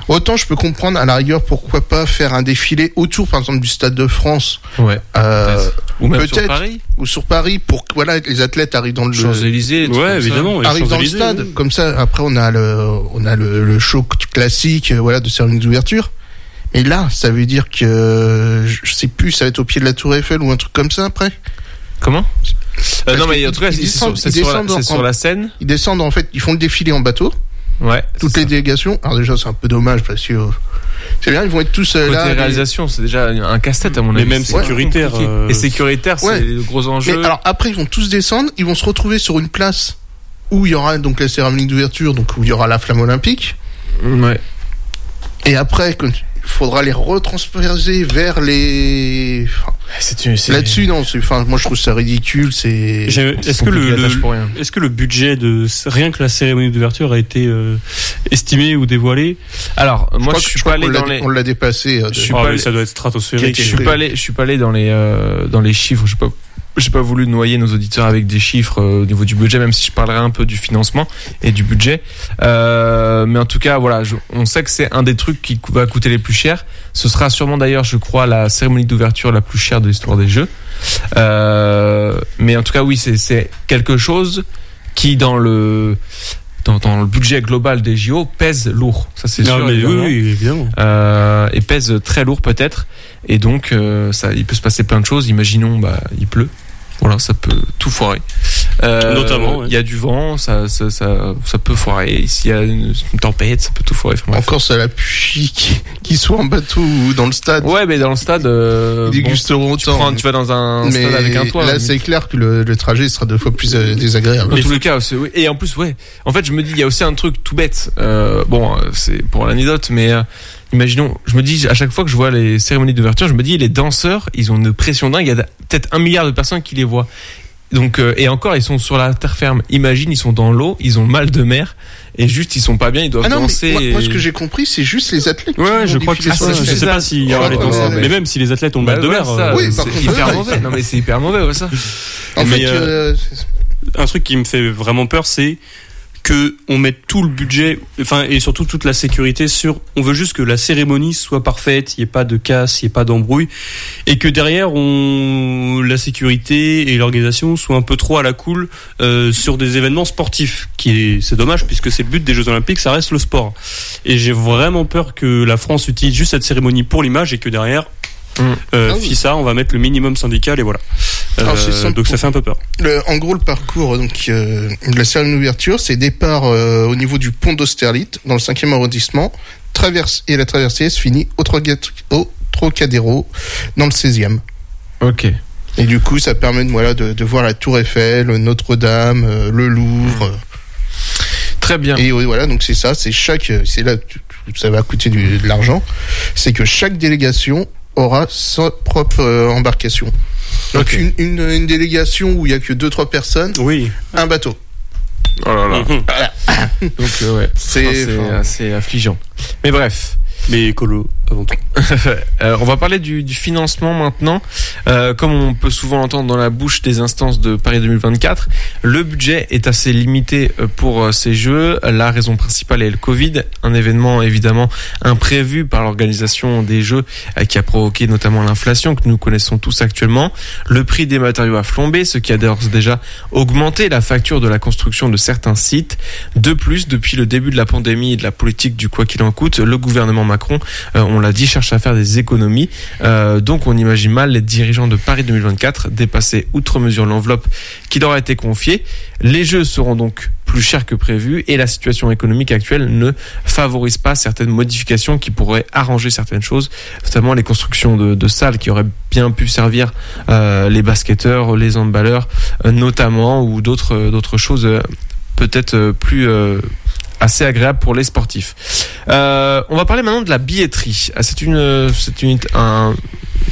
Autant je peux comprendre à la rigueur pourquoi pas faire un défilé autour par exemple du Stade de France. Ouais. Ou même peut-être sur Paris. Ou sur Paris pour que voilà les athlètes arrivent dans le Champs-Élysées. Ouais, évidemment. arrivent dans le stade comme ça. Après on a le show classique voilà de cérémonie d'ouverture. Et là ça veut dire que je sais plus ça va être au pied de la Tour Eiffel ou un truc comme ça après. Comment non mais en tout cas ils c'est sur la scène. Ils descendent en fait ils font le défilé en bateau. Ouais. Toutes les délégations. Alors déjà c'est un peu dommage parce que c'est bien ils vont être tous côté là. réalisation c'est déjà un casse-tête à mon avis. Mais même sécuritaire. Et sécuritaire c'est le gros enjeu. Mais alors après ils vont tous descendre, ils vont se retrouver sur une place où il y aura donc la cérémonie d'ouverture, donc où il y aura la flamme olympique. Ouais. Et après il faudra les retransposer vers les. Là-dessus non, moi je trouve ça ridicule. Est-ce que le budget de rien que la cérémonie d'ouverture a été estimé ou dévoilé? Alors moi je suis pas allé dans les. On l'a dépassé. Ça doit être stratosphérique. Je suis pas allé dans les chiffres. J'ai pas voulu noyer nos auditeurs avec des chiffres au niveau du budget, même si je parlerai un peu du financement et du budget. Mais en tout cas, voilà, on sait que c'est un des trucs qui va coûter les plus chers. Ce sera sûrement d'ailleurs, je crois, la cérémonie d'ouverture la plus chère de l'histoire des Jeux. Mais en tout cas, oui, c'est quelque chose qui dans le budget global des JO pèse lourd. Ça c'est sûr. Oui, évidemment. Et pèse très lourd peut-être. Et donc il peut se passer plein de choses. Imaginons il pleut. Voilà, ça peut tout foirer. Notamment, il y a du vent, ça peut foirer. S'il y a une tempête, ça peut tout foirer. Encore ça la pluie qui soit en bateau ou dans le stade. Ouais, mais dans le stade, ils dégusteront autant. Tu vas dans un stade avec un toit. Là, c'est clair que le trajet sera 2 fois plus désagréable. Dans tous les cas, oui. Et en plus, ouais. En fait, je me dis, il y a aussi un truc tout bête. C'est pour l'anecdote, mais imaginons, je me dis à chaque fois que je vois les cérémonies d'ouverture, je me dis les danseurs, ils ont une pression dingue. Il y a peut-être 1 milliard de personnes qui les voient. Donc et encore, ils sont sur la terre ferme. Imagine, ils sont dans l'eau, ils ont mal de mer et juste ils sont pas bien, ils doivent danser. Moi, ce que j'ai compris, c'est juste les athlètes. Ouais, je crois que c'est ça. Je sais pas s'il y aura les danseurs, mais même si les athlètes ont mal de mer, c'est hyper mauvais. Non mais c'est hyper mauvais ça. En fait, un truc qui me fait vraiment peur, c'est que on mette tout le budget, et surtout toute la sécurité sur. On veut juste que la cérémonie soit parfaite, il y ait pas de casse, il y ait pas d'embrouille, et que derrière la sécurité et l'organisation soient un peu trop à la cool sur des événements sportifs. C'est dommage puisque c'est le but des Jeux Olympiques, ça reste le sport. Et j'ai vraiment peur que la France utilise juste cette cérémonie pour l'image et que derrière. FISA, on va mettre le minimum syndical et voilà. Donc ça fait un peu peur. En gros, le parcours de la cérémonie d'ouverture, c'est départ au niveau du pont d'Austerlitz, dans le 5e arrondissement, et la traversée se finit au Trocadéro, dans le 16e. Ok. Et du coup, ça permet de voir la Tour Eiffel, Notre-Dame, le Louvre. Très bien. Et voilà, donc c'est ça, c'est là ça va coûter de l'argent. C'est que chaque délégation aura sa propre embarcation. Donc une délégation où il y a que 2-3 personnes, un bateau. Oh là là. Voilà. Donc c'est assez affligeant. Mais bref. Mais écolo avant tout. On va parler du financement maintenant. Comme on peut souvent l'entendre dans la bouche des instances de Paris 2024, le budget est assez limité pour ces Jeux. La raison principale est le Covid, un événement évidemment imprévu par l'organisation des Jeux qui a provoqué notamment l'inflation que nous connaissons tous actuellement. Le prix des matériaux a flambé, ce qui a d'ores déjà augmenté la facture de la construction de certains sites. De plus, depuis le début de la pandémie et de la politique du quoi qu'il en coûte, le gouvernement Macron, on l'a dit, cherche à faire des économies. Donc on imagine mal les dirigeants de Paris 2024 dépasser outre mesure l'enveloppe qui leur a été confiée. Les Jeux seront donc plus chers que prévu et la situation économique actuelle ne favorise pas certaines modifications qui pourraient arranger certaines choses, notamment les constructions de salles qui auraient bien pu servir les basketteurs, les handballeurs notamment, ou d'autres choses peut-être plus assez agréable pour les sportifs. On va parler maintenant de la billetterie. C'est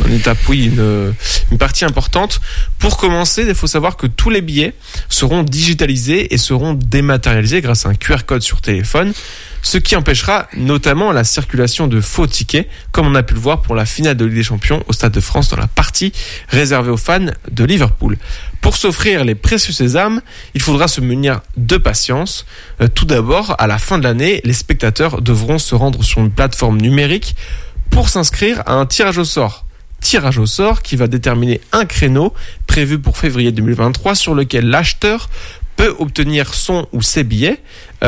une étape, oui, une partie importante. Pour commencer, il faut savoir que tous les billets seront digitalisés et seront dématérialisés grâce à un QR code sur téléphone, ce qui empêchera notamment la circulation de faux tickets, comme on a pu le voir pour la finale de Ligue des Champions au Stade de France dans la partie réservée aux fans de Liverpool. Pour s'offrir les précieux sésames, il faudra se munir de patience. Tout d'abord, à la fin de l'année, les spectateurs devront se rendre sur une plateforme numérique pour s'inscrire à un tirage au sort. Tirage au sort qui va déterminer un créneau prévu pour février 2023 sur lequel l'acheteur peut obtenir son ou ses billets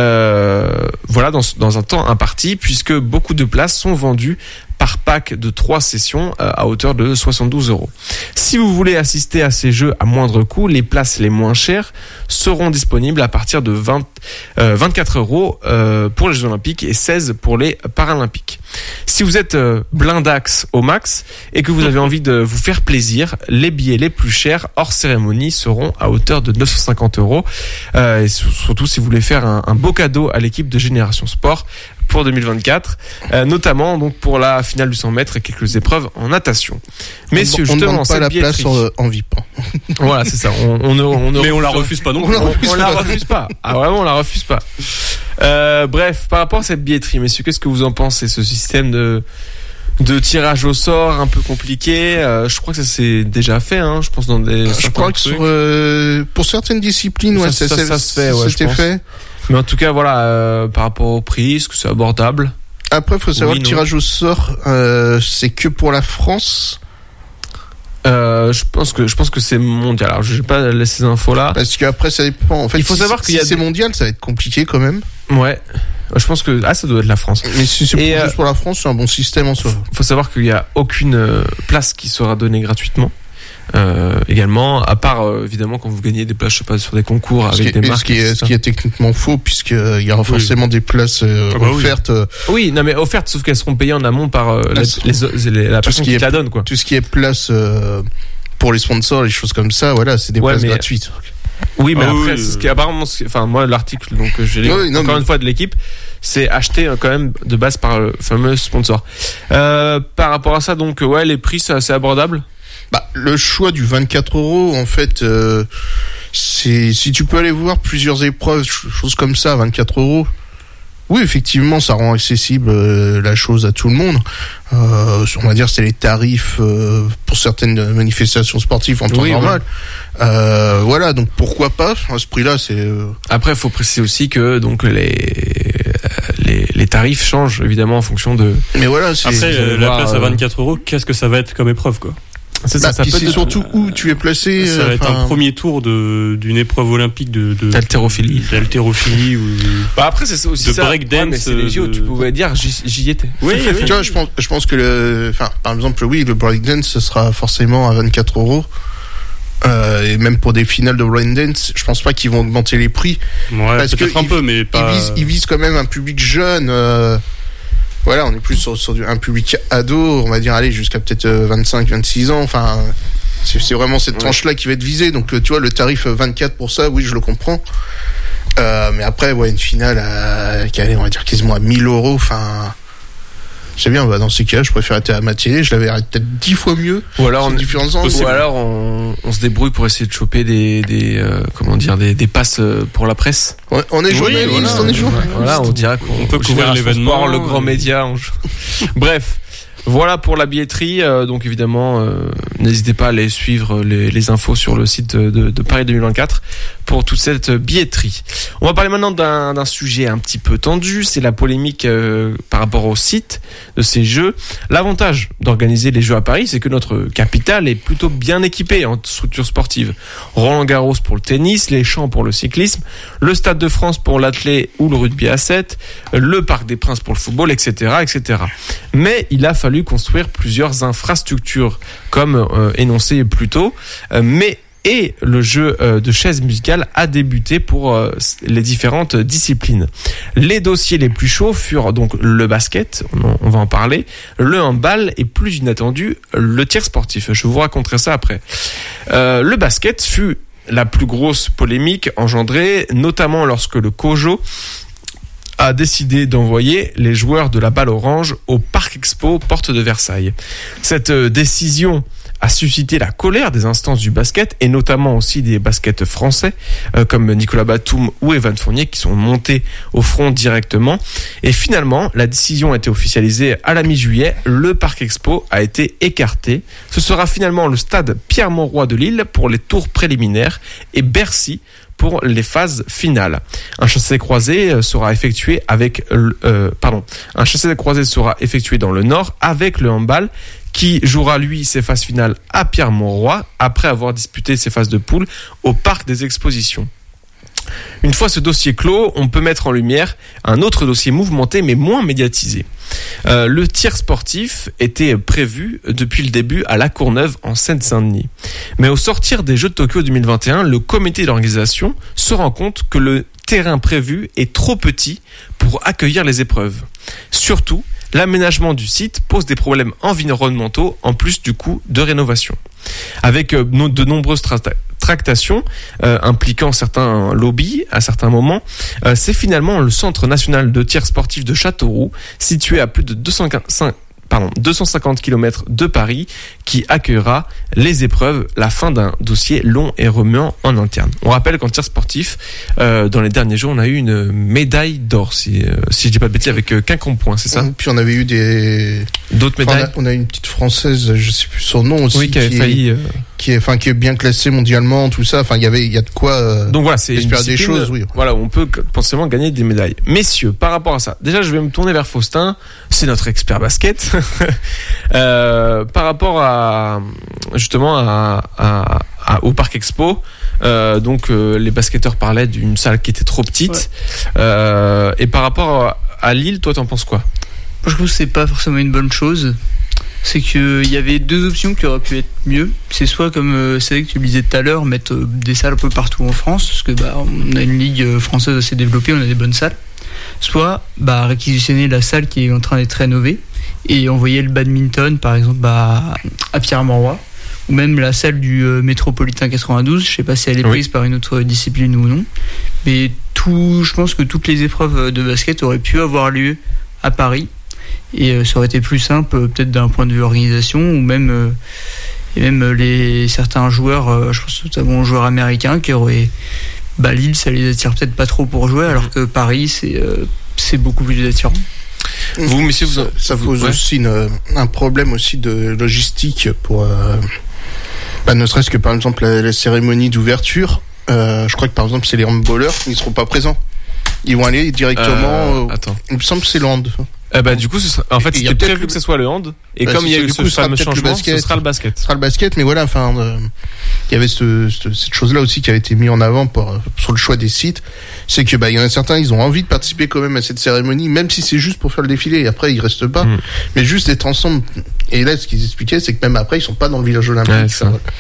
dans un temps imparti, puisque beaucoup de places sont vendues par pack de 3 sessions à hauteur de 72 €. Si vous voulez assister à ces jeux à moindre coût, les places les moins chères seront disponibles à partir de 24 € pour les Jeux Olympiques et 16 pour les Paralympiques. Si vous êtes blindax au max et que vous avez envie de vous faire plaisir, les billets les plus chers hors cérémonie seront à hauteur de 950 €. Et surtout si vous voulez faire un beau cadeau à l'équipe de Génération Sport pour 2024, notamment donc pour la finale du 100 mètres et quelques épreuves en natation. Messieurs, on ne justement, demande pas la place en VIP. Voilà, c'est ça. Mais on la refuse pas non plus. On la refuse pas. Ah vraiment, on la refuse pas. Bref, par rapport à cette billetterie, messieurs, qu'est-ce que vous en pensez, ce système de tirage au sort un peu compliqué? Je crois que ça s'est déjà fait, hein, je pense dans des. Je crois que pour certaines disciplines, ouais, ça se fait, ouais, c'était fait. Mais en tout cas, voilà, par rapport au prix, est-ce que c'est abordable? Après, il faut savoir que le tirage au sort, c'est que pour la France. Je pense que c'est mondial. Alors, je n'ai pas ces infos-là. Parce qu'après, ça dépend. En fait, il faut savoir qu'il y a c'est mondial, ça va être compliqué quand même. Ouais. Je pense que ça doit être la France. Mais si c'est juste pour la France, c'est un bon système en soi. Il faut savoir qu'il y a aucune place qui sera donnée gratuitement. Également, à part évidemment quand vous gagnez des places, je sais pas, sur des concours avec des marques. Ce qui est techniquement faux, puisqu'il y aura forcément des places offertes. Oui, non mais offertes, sauf qu'elles seront payées en amont par la personne qui la donne, quoi. Tout ce qui est place pour les sponsors, les choses comme ça, voilà, c'est des places gratuites. Oui, mais après, c'est ce qui apparemment, enfin moi l'article donc j'ai lu encore une fois de l'équipe, c'est acheté quand même de base par le fameux sponsor. Par rapport à ça, donc ouais, les prix c'est assez abordable. Le choix du 24 €, en fait, c'est si tu peux aller voir plusieurs épreuves, choses comme ça, 24 €. Oui, effectivement, ça rend accessible la chose à tout le monde. On va dire c'est les tarifs pour certaines manifestations sportives en temps normal. Ouais. Voilà, donc pourquoi pas à ce prix-là, c'est. Après, il faut préciser aussi que donc les tarifs changent évidemment en fonction de. Mais voilà, c'est. Après, la place à 24 €, qu'est-ce que ça va être comme épreuve, quoi? C'est ça, ça peut être surtout où tu es placé. Ça va être un premier tour d'une épreuve olympique d'haltérophilie. D'haltérophilie ou. Après, c'est aussi de ça. Breakdance. Mais c'est les JO, tu pouvais dire, j'y étais. Oui. Tu vois, je pense que par exemple, oui, le breakdance, ce sera forcément à 24 €. Et même pour des finales de breakdance, je pense pas qu'ils vont augmenter les prix. Ouais, parce peut-être un peu, mais pas. Ils visent quand même un public jeune. Voilà, on est plus sur un public ado, on va dire, allez, jusqu'à peut-être 25-26 ans. Enfin, c'est vraiment cette tranche-là qui va être visée. Donc, tu vois, le tarif 24 pour ça, oui, je le comprends. Mais après, ouais, une finale qui allait, on va dire, quasiment à 1000 €. Enfin, c'est bien, dans ces cas-là, je préfère être à ma télé, je l'avais peut-être 10 fois mieux. Ou alors, on se débrouille pour essayer de choper des passes pour la presse. Ouais, on est journaliste, on est journaliste. Voilà, on dirait qu'on peut couvrir l'événement, le grand média. Bref. Voilà pour la billetterie. Donc évidemment, n'hésitez pas à aller suivre les infos sur le site de Paris 2024 pour toute cette billetterie. On va parler maintenant d'un sujet un petit peu tendu. C'est la polémique par rapport au site de ces jeux. L'avantage d'organiser les jeux à Paris, c'est que notre capitale est plutôt bien équipée en structures sportives. Roland-Garros pour le tennis, les Champs pour le cyclisme, le Stade de France pour l'athlé ou le rugby à 7, le Parc des Princes pour le football, etc., etc. Mais il a fallu construire plusieurs infrastructures comme énoncé plus tôt, et le jeu de chaises musicales a débuté pour les différentes disciplines. Les dossiers les plus chauds furent donc le basket, on va en parler, le handball et plus inattendu, le tir sportif. Je vous raconterai ça après. Le basket fut la plus grosse polémique engendrée, notamment lorsque le COJO a décidé d'envoyer les joueurs de la balle orange au Parc Expo, porte de Versailles. Cette décision a suscité la colère des instances du basket et notamment aussi des baskets français comme Nicolas Batum ou Evan Fournier qui sont montés au front directement. Et finalement, la décision a été officialisée à la mi-juillet. Le Parc Expo a été écarté. Ce sera finalement le stade Pierre-Mauroy de Lille pour les tours préliminaires et Bercy pour les phases finales. Un chassé-croisé sera effectué sera effectué dans le Nord avec le handball qui jouera lui ses phases finales à Pierre-Mauroy après avoir disputé ses phases de poule au Parc des Expositions. Une fois ce dossier clos, on peut mettre en lumière un autre dossier mouvementé mais moins médiatisé. Le tir sportif était prévu depuis le début à La Courneuve en Seine-Saint-Denis. Mais au sortir des Jeux de Tokyo 2021, le comité d'organisation se rend compte que le terrain prévu est trop petit pour accueillir les épreuves. Surtout, l'aménagement du site pose des problèmes environnementaux en plus du coût de rénovation. Avec de nombreuses tractations impliquant certains lobbies à certains moments, c'est finalement le Centre national de tir sportif de Châteauroux, situé à plus de 250 km de Paris, qui accueillera les épreuves, la fin d'un dossier long et remuant en interne. On rappelle qu'en tir sportif, dans les derniers jours, on a eu une médaille d'or, si je dis pas de bêtises, avec Quincampoix, c'est ça ? Puis on avait eu d'autres médailles. On a une petite française, je sais plus son nom aussi, oui, qui avait failli... qui est bien classée mondialement, tout ça. Enfin, il y a de quoi donc voilà, c'est espérer des choses. Oui. Voilà, on peut potentiellement gagner des médailles. Messieurs, par rapport à ça, déjà, je vais me tourner vers Faustin. C'est notre expert basket. Par rapport au Parc Expo, les basketteurs parlaient d'une salle qui était trop petite. Ouais. Et par rapport à Lille, toi, t'en penses quoi ? Moi, je trouve que c'est pas forcément une bonne chose. C'est qu'il y avait deux options qui auraient pu être mieux. C'est soit, comme c'est vrai que tu le disais tout à l'heure, mettre des salles un peu partout en France, parce que on a une ligue française assez développée, on a des bonnes salles. Soit réquisitionner la salle qui est en train d'être rénovée et envoyer le badminton, par exemple, à Pierre-Mauroy, ou même la salle du Métropolitain 92. Je sais pas si elle est prise par une autre discipline ou non, mais je pense que toutes les épreuves de basket auraient pu avoir lieu à Paris. Et ça aurait été plus simple peut-être d'un point de vue organisation ou même certains joueurs, je pense notamment aux joueurs américains qui auraient Lille, ça les attire peut-être pas trop pour jouer, alors que Paris c'est beaucoup plus attirant. Vous messieurs, ça pose aussi un problème aussi de logistique pour ne serait-ce que par exemple la cérémonie d'ouverture. Je crois que par exemple c'est les handballeurs qui ne seront pas présents. Ils vont aller directement. Il me semble que c'est le hand. Du coup, c'était prévu que ce soit le hand, et comme il y a eu ce fameux changement, ce sera le basket. Ce sera le basket, mais voilà, il y avait cette chose-là aussi qui avait été mise en avant sur le choix des sites. C'est que, il y en a certains, ils ont envie de participer quand même à cette cérémonie, même si c'est juste pour faire le défilé, et après, ils restent pas. Mais juste d'être ensemble. Et là, ce qu'ils expliquaient, c'est que même après, ils sont pas dans le village olympique.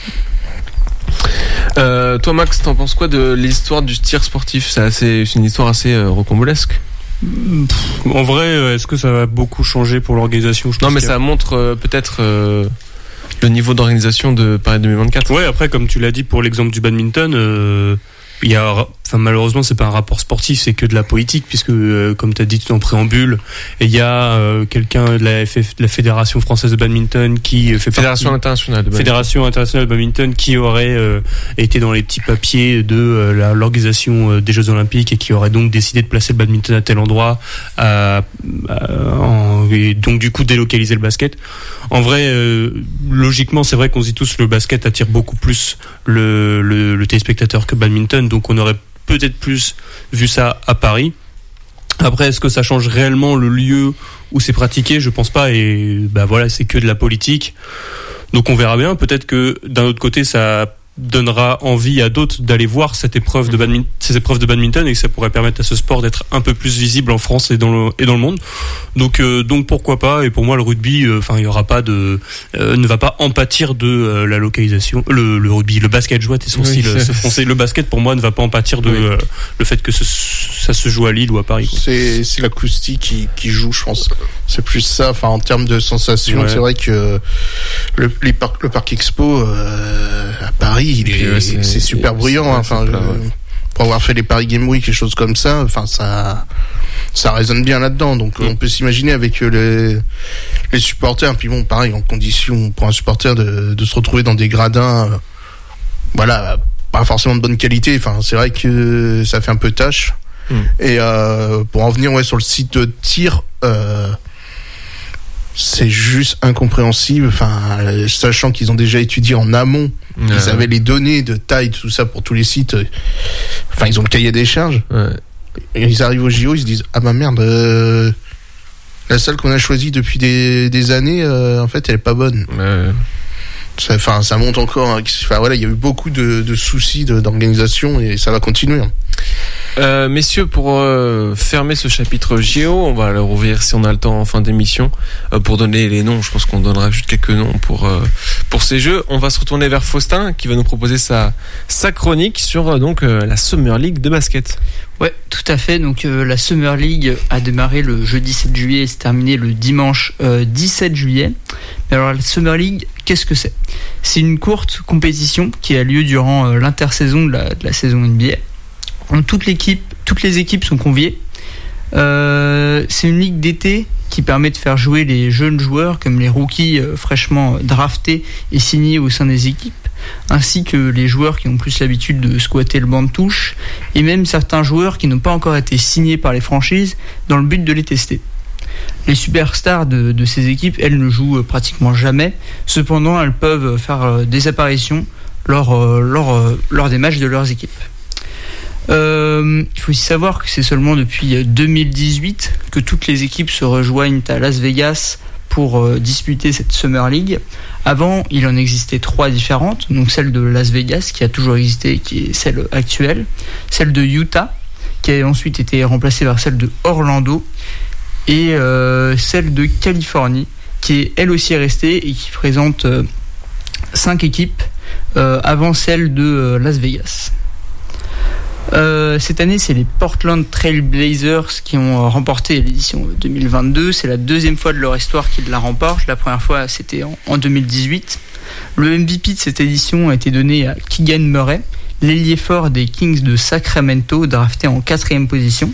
Toi, Max, t'en penses quoi de l'histoire du tir sportif ? C'est une histoire assez rocambolesque. En vrai, est-ce que ça va beaucoup changer pour l'organisation ? Non, mais ça montre peut-être le niveau d'organisation de Paris 2024. Ouais, après, comme tu l'as dit pour l'exemple du badminton, malheureusement, c'est pas un rapport sportif, c'est que de la politique, puisque, comme tu as dit tout en préambule, il y a quelqu'un de la Fédération française de badminton qui fait Fédération internationale de badminton qui aurait été dans les petits papiers de l'organisation des Jeux Olympiques et qui aurait donc décidé de placer le badminton à tel endroit, et donc du coup délocaliser le basket. En vrai, logiquement, c'est vrai qu'on se dit tous le basket attire beaucoup plus le téléspectateur que badminton, donc on aurait peut-être plus vu ça à Paris. Après, est-ce que ça change réellement le lieu où c'est pratiqué ? Je pense pas, et c'est que de la politique. Donc on verra bien. Peut-être que d'un autre côté, ça donnera envie à d'autres d'aller voir ces épreuves de badminton et que ça pourrait permettre à ce sport d'être un peu plus visible en France et dans le monde. Donc pourquoi pas. Et pour moi, le rugby, il y aura pas ne va pas en pâtir de la localisation. Le rugby, le basket, je vois tes sourcils se froncer. Le basket, pour moi, ne va pas en pâtir de le fait que ça se joue à Lille ou à Paris, quoi. C'est l'acoustique qui joue, je pense. C'est plus ça. En termes de sensation, c'est vrai que le Parc Expo à Paris, c'est super bruyant. Pour avoir fait les Paris Game Week, les choses comme ça, ça résonne bien là-dedans. Donc on peut s'imaginer avec les supporters. Puis bon, pareil, en condition pour un supporter de se retrouver dans des gradins, voilà, pas forcément de bonne qualité. Enfin, c'est vrai que ça fait un peu tâche. Et pour en venir sur le site de tir, c'est juste incompréhensible. Enfin, sachant qu'ils ont déjà étudié en amont, ils avaient les données de taille, tout ça pour tous les sites. Enfin, ils ont le cahier des charges. Et ils arrivent au JO, ils se disent ah bah merde, la salle qu'on a choisie depuis des années, en fait, elle est pas bonne. Ça monte encore. Enfin voilà, il y a eu beaucoup de soucis d'organisation et ça va continuer. Messieurs, pour fermer ce chapitre JO, on va le rouvrir si on a le temps en fin d'émission pour donner les noms. Je pense qu'on donnera juste quelques noms pour ces jeux. On va se retourner vers Faustin qui va nous proposer sa chronique sur la Summer League de basket. Ouais, tout à fait. Donc la Summer League a démarré le jeudi 7 juillet et s'est terminée le dimanche 17 juillet. Mais alors la Summer League, qu'est-ce que c'est ? C'est une courte compétition qui a lieu durant l'intersaison de la saison NBA. Toutes les équipes sont conviées. C'est une ligue d'été qui permet de faire jouer les jeunes joueurs comme les rookies fraîchement draftés et signés au sein des équipes, ainsi que les joueurs qui ont plus l'habitude de squatter le banc de touche, et même certains joueurs qui n'ont pas encore été signés par les franchises dans le but de les tester. Les superstars de ces équipes, elles ne jouent pratiquement jamais. Cependant, elles peuvent faire des apparitions lors des matchs de leurs équipes. Il faut aussi savoir que c'est seulement depuis 2018 que toutes les équipes se rejoignent à Las Vegas pour disputer cette Summer League. Avant, il en existait 3 différentes, donc celle de Las Vegas qui a toujours existé, qui est celle actuelle, celle de Utah qui a ensuite été remplacée par celle de Orlando, et celle de Californie qui est elle aussi restée et qui présente 5 équipes avant celle de Las Vegas. Cette année, c'est les Portland Trail Blazers qui ont remporté l'édition 2022. C'est la deuxième fois de leur histoire qu'ils la remportent. La première fois, c'était en 2018. Le MVP de cette édition a été donné à Keegan Murray, l'ailier fort des Kings de Sacramento, drafté en 4e position.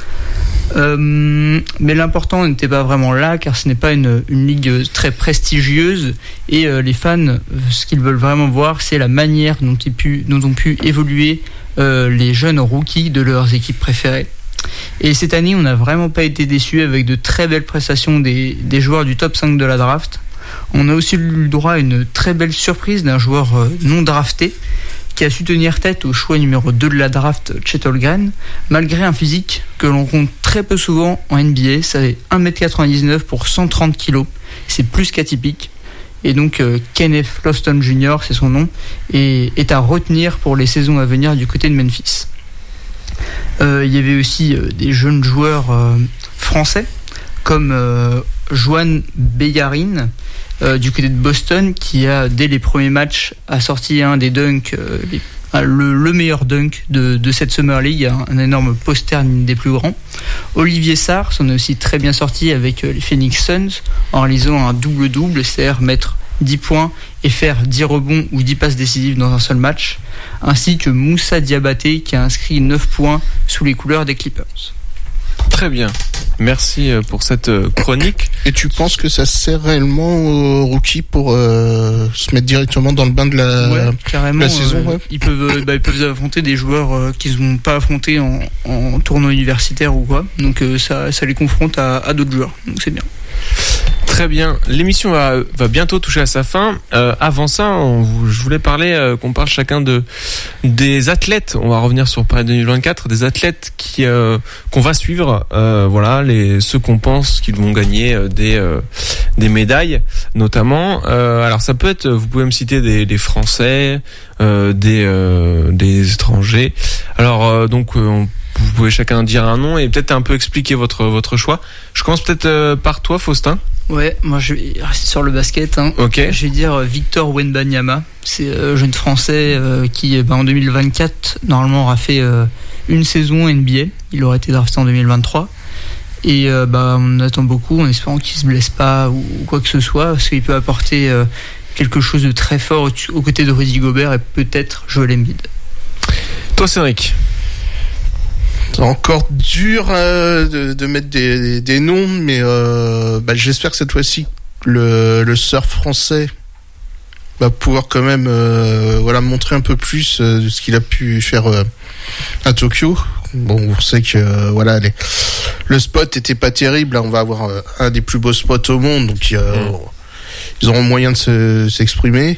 Mais l'important n'était pas vraiment là, car ce n'est pas une ligue très prestigieuse, et les fans, ce qu'ils veulent vraiment voir, c'est la manière dont ont pu évoluer les jeunes rookies de leurs équipes préférées. Et cette année, on n'a vraiment pas été déçus, avec de très belles prestations des joueurs du top 5 de la draft. On a aussi eu le droit à une très belle surprise d'un joueur non drafté qui a su tenir tête au choix numéro 2 de la draft, Chet Holmgren, malgré un physique que l'on compte très peu souvent en NBA. C'est 1m99 pour 130 kg, c'est plus qu'atypique. Et donc Kenneth Lofton Jr., c'est son nom, et est à retenir pour les saisons à venir du côté de Memphis. Il y avait aussi des jeunes joueurs français comme Joan Bégarine du côté de Boston, qui a dès les premiers matchs a sorti un des dunks, le meilleur dunk de cette Summer League, un énorme poster des plus grands. Olivier Sarr s'en est aussi très bien sorti avec les Phoenix Suns en réalisant un double-double, c'est-à-dire mettre 10 points et faire 10 rebonds ou 10 passes décisives dans un seul match, ainsi que Moussa Diabaté qui a inscrit 9 points sous les couleurs des Clippers. Très bien, merci pour cette chronique. Et tu penses que ça sert réellement aux rookies pour se mettre directement dans le bain de la saison ils peuvent affronter des joueurs qu'ils n'ont pas affrontés en tournoi universitaire ou quoi, donc ça les confronte à d'autres joueurs, donc c'est bien. Très bien, l'émission va bientôt toucher à sa fin. Avant ça, je voulais parler qu'on parle chacun des athlètes. On va revenir sur Paris 2024, des athlètes qu'on va suivre. Voilà, ceux qu'on pense qu'ils vont gagner des médailles, notamment. Alors ça peut être, vous pouvez me citer des Français, des étrangers. Alors vous pouvez chacun dire un nom et peut-être un peu expliquer votre choix. Je commence peut-être par toi, Faustin. Ouais, moi je vais rester sur le basket. Okay. Je vais dire Victor Wembanyama. C'est un jeune Français qui, en 2024, normalement aura fait une saison NBA. Il aurait été drafté en 2023. Et on attend beaucoup en espérant qu'il se blesse pas ou quoi que ce soit, parce qu'il peut apporter quelque chose de très fort aux côtés de Rudy Gobert et peut-être Joel Embiid. Toi, Cédric. C'est encore dur de mettre des noms, mais j'espère que cette fois-ci le surf français va pouvoir quand même montrer un peu plus de ce qu'il a pu faire à Tokyo. Bon, on sait que le spot était pas terrible. Là, on va avoir un des plus beaux spots au monde, donc ils auront moyen de s'exprimer.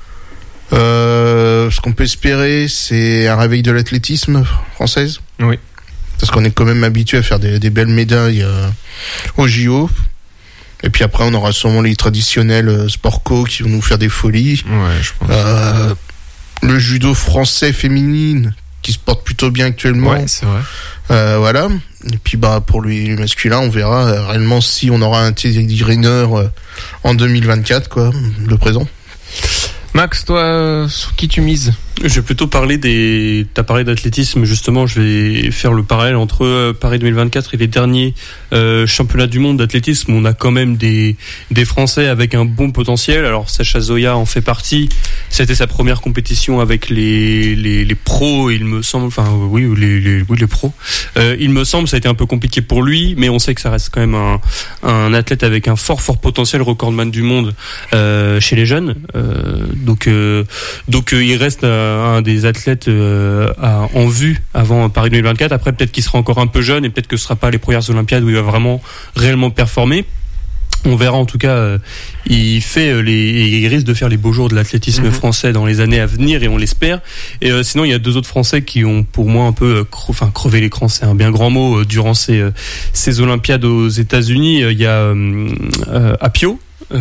Ce qu'on peut espérer, c'est un réveil de l'athlétisme française. Oui. Parce qu'on est quand même habitué à faire des belles médailles au JO. Et puis après, on aura sûrement les traditionnels sport co qui vont nous faire des folies. Ouais, je pense. Le judo français féminine qui se porte plutôt bien actuellement. Ouais, c'est vrai. Voilà. Et puis pour lui masculin, on verra réellement si on aura un Teddy Riner en 2024, quoi, le présent. Max, toi, sur qui tu mises ? Je vais plutôt parler t'as parlé d'athlétisme, justement, je vais faire le parallèle entre Paris 2024 et les derniers championnats du monde d'athlétisme. On a quand même des Français avec un bon potentiel. Alors Sacha Zoya en fait partie. C'était sa première compétition avec les pros, il me semble. Enfin les pros. Il me semble, ça a été un peu compliqué pour lui, mais on sait que ça reste quand même un athlète avec un fort potentiel, recordman du monde chez les jeunes. Donc il reste un des athlètes en vue avant Paris 2024. Après, peut-être qu'il sera encore un peu jeune et peut-être que ce sera pas les premières Olympiades où il va vraiment réellement performer. On verra. En tout cas, il risque de faire les beaux jours de l'athlétisme français dans les années à venir, et on l'espère. Et sinon, il y a deux autres Français qui ont pour moi un peu crevé l'écran, c'est un bien grand mot, durant ces Olympiades aux États-Unis. Il y a Apio.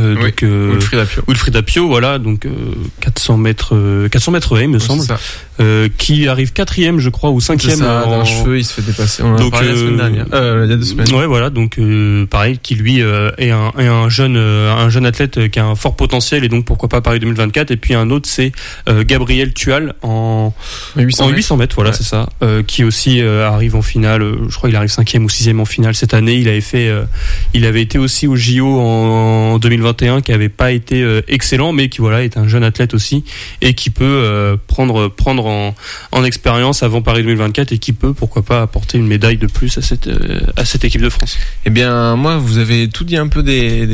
Wilfried Apio, voilà, donc 400 mètres il me semble, qui arrive 4e, je crois, ou 5e en cheveux, il se fait dépasser. On en a parlé la semaine dernière. Il y a 2 semaines. Ouais, voilà, donc pareil, qui lui est un jeune athlète qui a un fort potentiel, et donc pourquoi pas Paris 2024. Et puis un autre, c'est Gabriel Tual en 800 mètres, voilà, ouais. C'est ça, qui aussi arrive en finale. Je crois qu'il arrive 5e ou 6e en finale cette année. Il avait été aussi au JO en 2021, qui avait pas été excellent, mais qui est un jeune athlète aussi, et qui peut prendre en expérience avant Paris 2024, et qui peut, pourquoi pas, apporter une médaille de plus à cette équipe de France. Eh bien, moi, vous avez tout dit un peu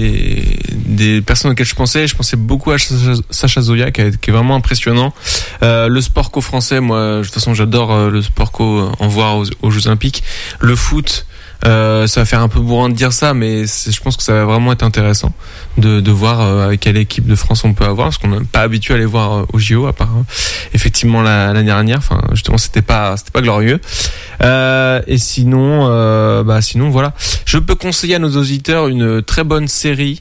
des personnes auxquelles je pensais. Je pensais beaucoup à Sacha Zoya, qui est vraiment impressionnant. Le sport co français, moi, de toute façon, j'adore le sport co en voir aux Jeux Olympiques. Le foot, ça va faire un peu bourrin de dire ça, mais je pense que ça va vraiment être intéressant de voir avec quelle équipe de France on peut avoir, parce qu'on n'est pas habitué à les voir au JO, à part effectivement l'année dernière. Enfin, justement, c'était pas glorieux. Et sinon voilà. Je peux conseiller à nos auditeurs une très bonne série.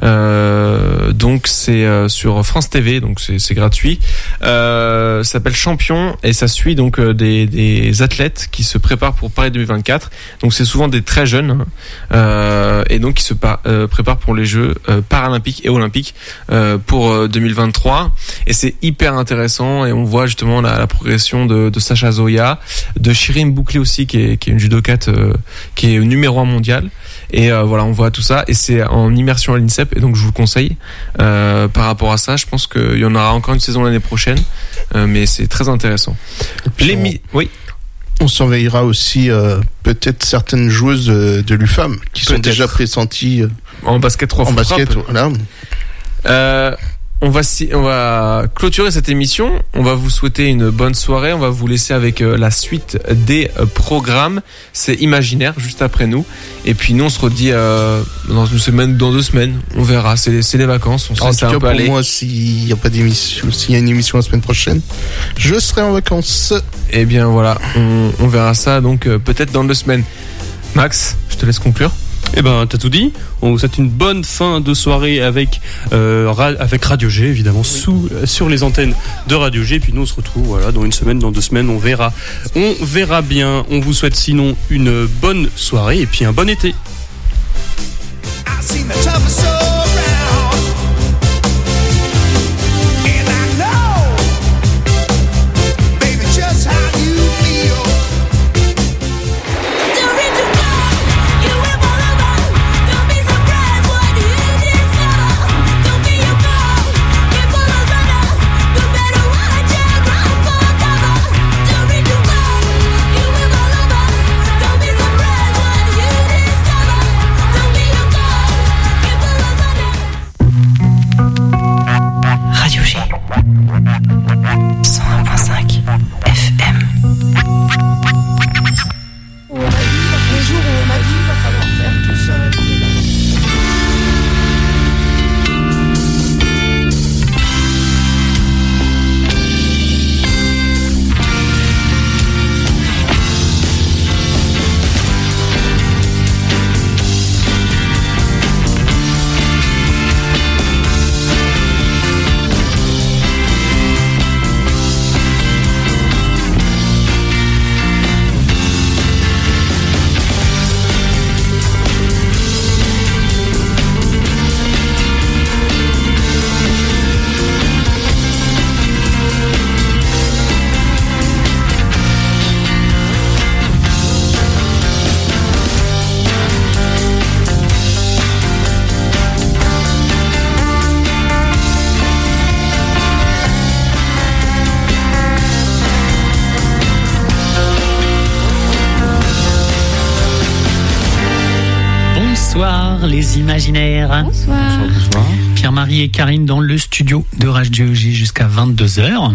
Donc c'est sur France TV, donc c'est gratuit. Ça s'appelle Champion, et ça suit donc des athlètes qui se préparent pour Paris 2024. Donc c'est souvent des très jeunes, et donc qui se préparent pour les Jeux paralympiques et olympiques pour 2023. Et c'est hyper intéressant, et on voit justement la progression de Sacha Zoya, de Shirin Boukli aussi, qui est une judokate qui est numéro 1 mondial. Et voilà, on voit tout ça, et c'est en immersion à l'INSEP, et donc je vous le conseille. Par rapport à ça, je pense qu'il y en aura encore une saison l'année prochaine, mais c'est très intéressant. Oui. On surveillera aussi peut-être certaines joueuses de l'UFAM qui sont déjà pressenties en basket 3 fois. En basket, voilà. On va clôturer cette émission. On va vous souhaiter une bonne soirée. On va vous laisser avec la suite des programmes. C'est Imaginaire juste après nous. Et puis nous, on se redit dans 2 semaines. On verra. C'est les vacances. On en tout cas, pour moi, s'il y a pas d'émission, s'il y a une émission la semaine prochaine, je serai en vacances. Eh bien voilà, on verra ça donc peut-être dans 2 semaines. Max, je te laisse conclure. Eh ben, t'as tout dit. On vous souhaite une bonne fin de soirée avec Radio G, évidemment, sur les antennes de Radio G. Et puis nous, on se retrouve dans 1 semaine, dans 2 semaines. On verra bien. On vous souhaite sinon une bonne soirée et puis un bon été. Bonsoir les imaginaires. Bonsoir. Bonsoir. Pierre-Marie et Karine dans le studio de Radio G jusqu'à 22h.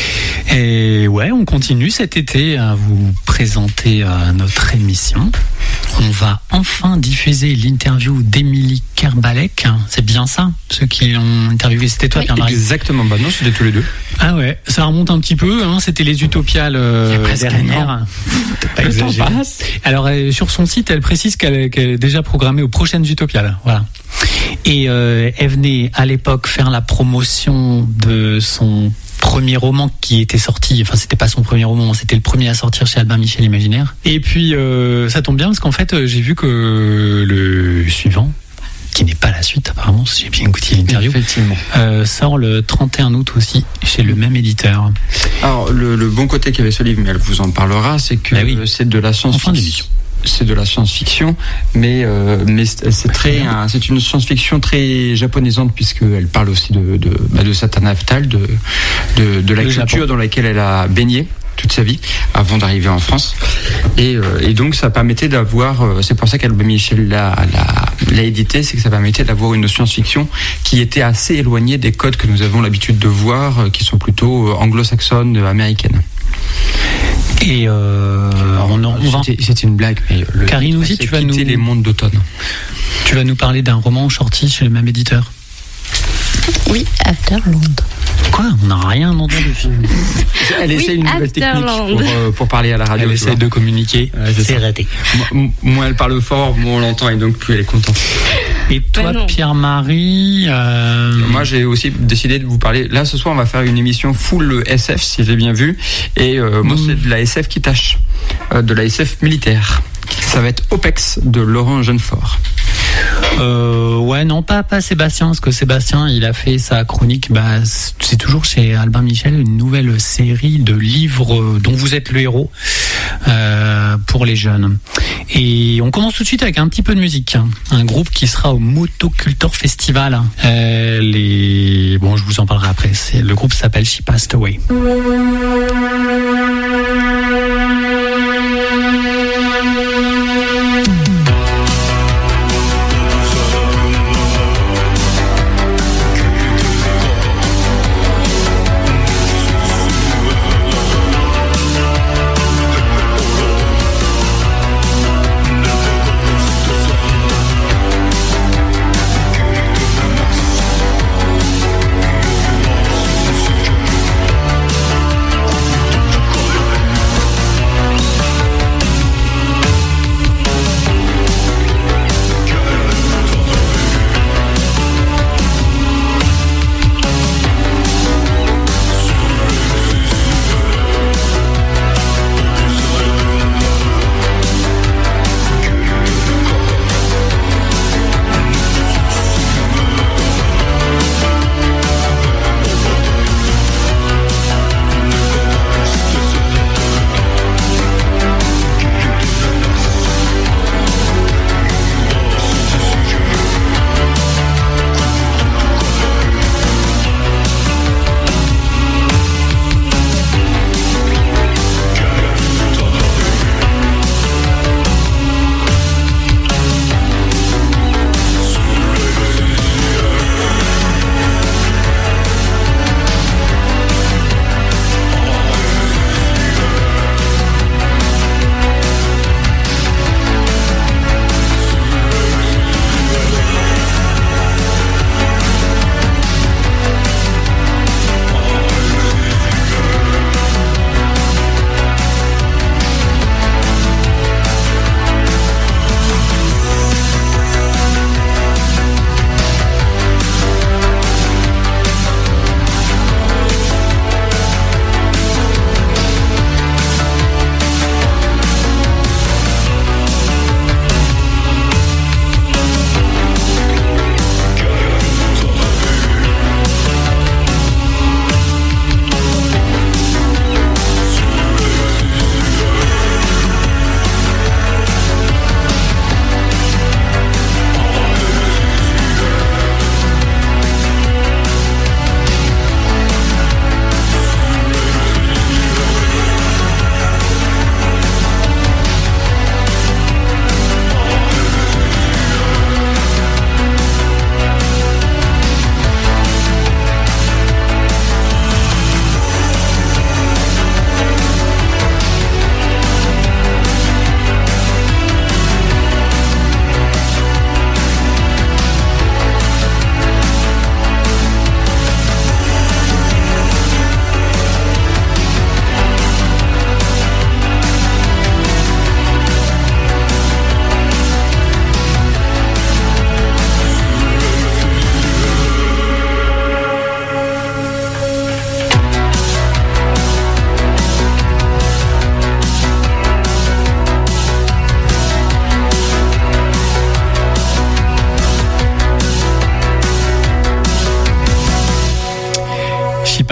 Et ouais, on continue cet été à vous présenter notre émission. On va enfin diffuser l'interview d'Émilie Kerbalek. C'est bien ça, ceux qui l'ont interviewé. C'était toi, Pierre-Marie? Exactement. Bah non, c'était tous les deux. Ah ouais, ça remonte un petit peu. Hein. C'était les Utopiales dernière. Pas exagéré. Alors sur son site, elle précise qu'elle est déjà programmée aux prochaines Utopiales. Voilà. Et elle venait à l'époque faire la promotion de son premier roman qui était sorti, enfin c'était pas son premier roman, c'était le premier à sortir chez Albin Michel Imaginaire. Et puis ça tombe bien parce qu'en fait j'ai vu que le suivant, qui n'est pas la suite apparemment, si j'ai bien écouté l'interview, Effectivement. sort le 31 août aussi chez le même éditeur. Alors le bon côté qu'avait ce livre, mais elle vous en parlera, c'est que c'est de la science-fiction. C'est de la science-fiction, mais c'est une science-fiction très japonisante puisqu'elle parle aussi de Satana Avtal, de la culture Japon dans laquelle elle a baigné toute sa vie avant d'arriver en France, et donc ça permettait d'avoir, c'est pour ça qu'Albin Michel l'a édité, c'est que ça permettait d'avoir une science-fiction qui était assez éloignée des codes que nous avons l'habitude de voir, qui sont plutôt anglo-saxonnes, américaines. Et c'était une blague, mais Karine aussi, tu vas nous les mondes d'automne. Tu vas nous parler d'un roman sorti chez le même éditeur. Oui, Afterland. Quoi? On n'a rien entendu. Elle essaie une nouvelle technique pour parler à la radio. Elle essaie de communiquer. C'est raté. Moins elle parle fort, moins on l'entend et donc plus elle est contente. Et toi, Pierre-Marie Moi, j'ai aussi décidé de vous parler. Là, ce soir, on va faire une émission full SF, si j'ai bien vu. Et moi, c'est de la SF qui tâche, de la SF militaire. Ça va être OPEX de Laurent Jeunefort. Ouais, non, pas Sébastien, parce que Sébastien, il a fait sa chronique, c'est toujours chez Albin Michel, une nouvelle série de livres dont vous êtes le héros, pour les jeunes. Et on commence tout de suite avec un petit peu de musique. Un groupe qui sera au Motocultor Festival. Bon, je vous en parlerai après. Le groupe s'appelle She Passed Away.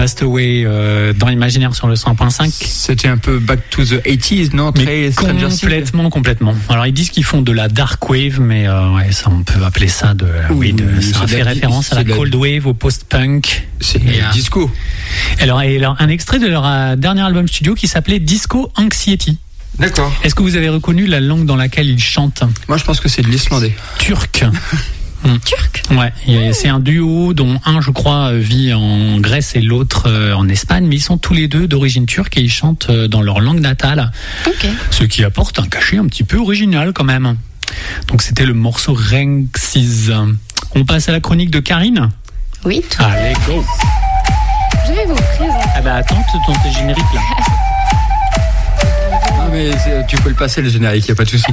Passed Away dans l'imaginaire sur le 100.5. C'était un peu back to the 80s, non? Mais complètement. Alors ils disent qu'ils font de la dark wave, mais ouais, ça on peut appeler ça ça fait référence à la cold wave, au post-punk. C'est disco. Alors un extrait de leur dernier album studio qui s'appelait Disco Anxiety. D'accord. Est-ce que vous avez reconnu la langue dans laquelle ils chantent? Moi je pense que c'est de l'islandais. Turc. Turc? Ouais, c'est un duo dont un, je crois, vit en Grèce et l'autre en Espagne, mais ils sont tous les deux d'origine turque et ils chantent dans leur langue natale. Ok. Ce qui apporte un cachet un petit peu original quand même. Donc c'était le morceau Renxiz. On passe à la chronique de Karine? Oui. Allez, go. Je vais vous présenter. Ah bah attends, ton générique là. Non mais tu peux le passer le générique, y a pas de souci.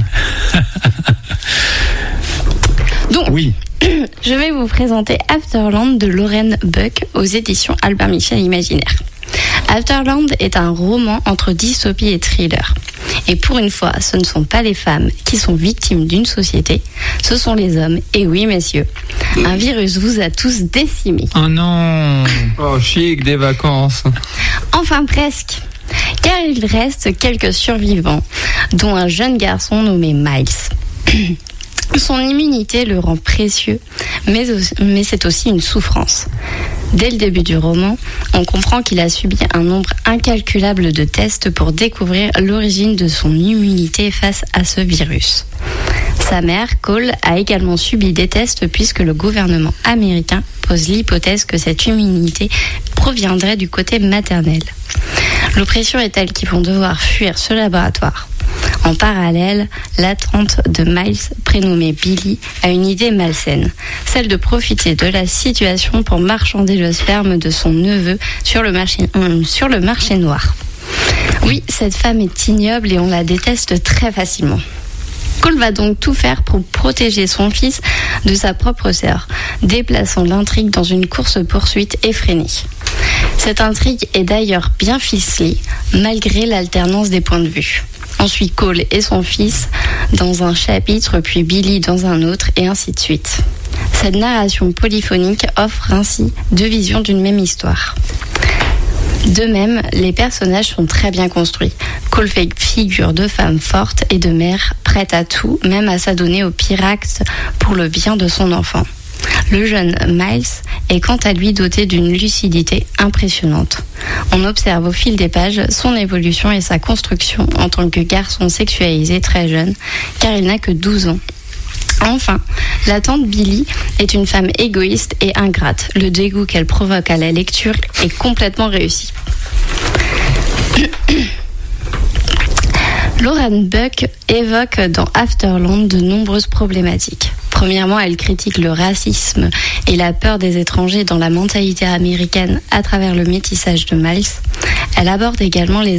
Donc, oui. Je vais vous présenter Afterland de Lauren Buck aux éditions Albin Michel Imaginaire. Afterland est un roman entre dystopie et thriller. Et pour une fois, ce ne sont pas les femmes qui sont victimes d'une société, ce sont les hommes. Et oui, messieurs, un virus vous a tous décimés. Oh non. Oh chic, des vacances. Enfin presque. Car il reste quelques survivants, dont un jeune garçon nommé Miles. Son immunité le rend précieux, mais c'est aussi une souffrance. Dès le début du roman, on comprend qu'il a subi un nombre incalculable de tests pour découvrir l'origine de son immunité face à ce virus. Sa mère, Cole, a également subi des tests puisque le gouvernement américain pose l'hypothèse que cette immunité proviendrait du côté maternel. L'oppression est telle qu'ils vont devoir fuir ce laboratoire. En parallèle, la tante de Miles, prénommée Billy, a une idée malsaine, celle de profiter de la situation pour marchander le sperme de son neveu sur le marché noir. Oui, cette femme est ignoble et on la déteste très facilement. Cole va donc tout faire pour protéger son fils de sa propre sœur, déplaçant l'intrigue dans une course-poursuite effrénée. Cette intrigue est d'ailleurs bien ficelée, malgré l'alternance des points de vue. On suit Cole et son fils dans un chapitre, puis Billy dans un autre, et ainsi de suite. Cette narration polyphonique offre ainsi deux visions d'une même histoire. De même, les personnages sont très bien construits. Cole fait figure de femme forte et de mère prête à tout, même à s'adonner au pire acte pour le bien de son enfant. Le jeune Miles est quant à lui doté d'une lucidité impressionnante. On observe au fil des pages son évolution et sa construction en tant que garçon sexualisé très jeune, car il n'a que 12 ans. Enfin, la tante Billy est une femme égoïste et ingrate. Le dégoût qu'elle provoque à la lecture est complètement réussi. Lauren Buck évoque dans Afterland de nombreuses problématiques. Premièrement, elle critique le racisme et la peur des étrangers dans la mentalité américaine à travers le métissage de Miles. Elle aborde également les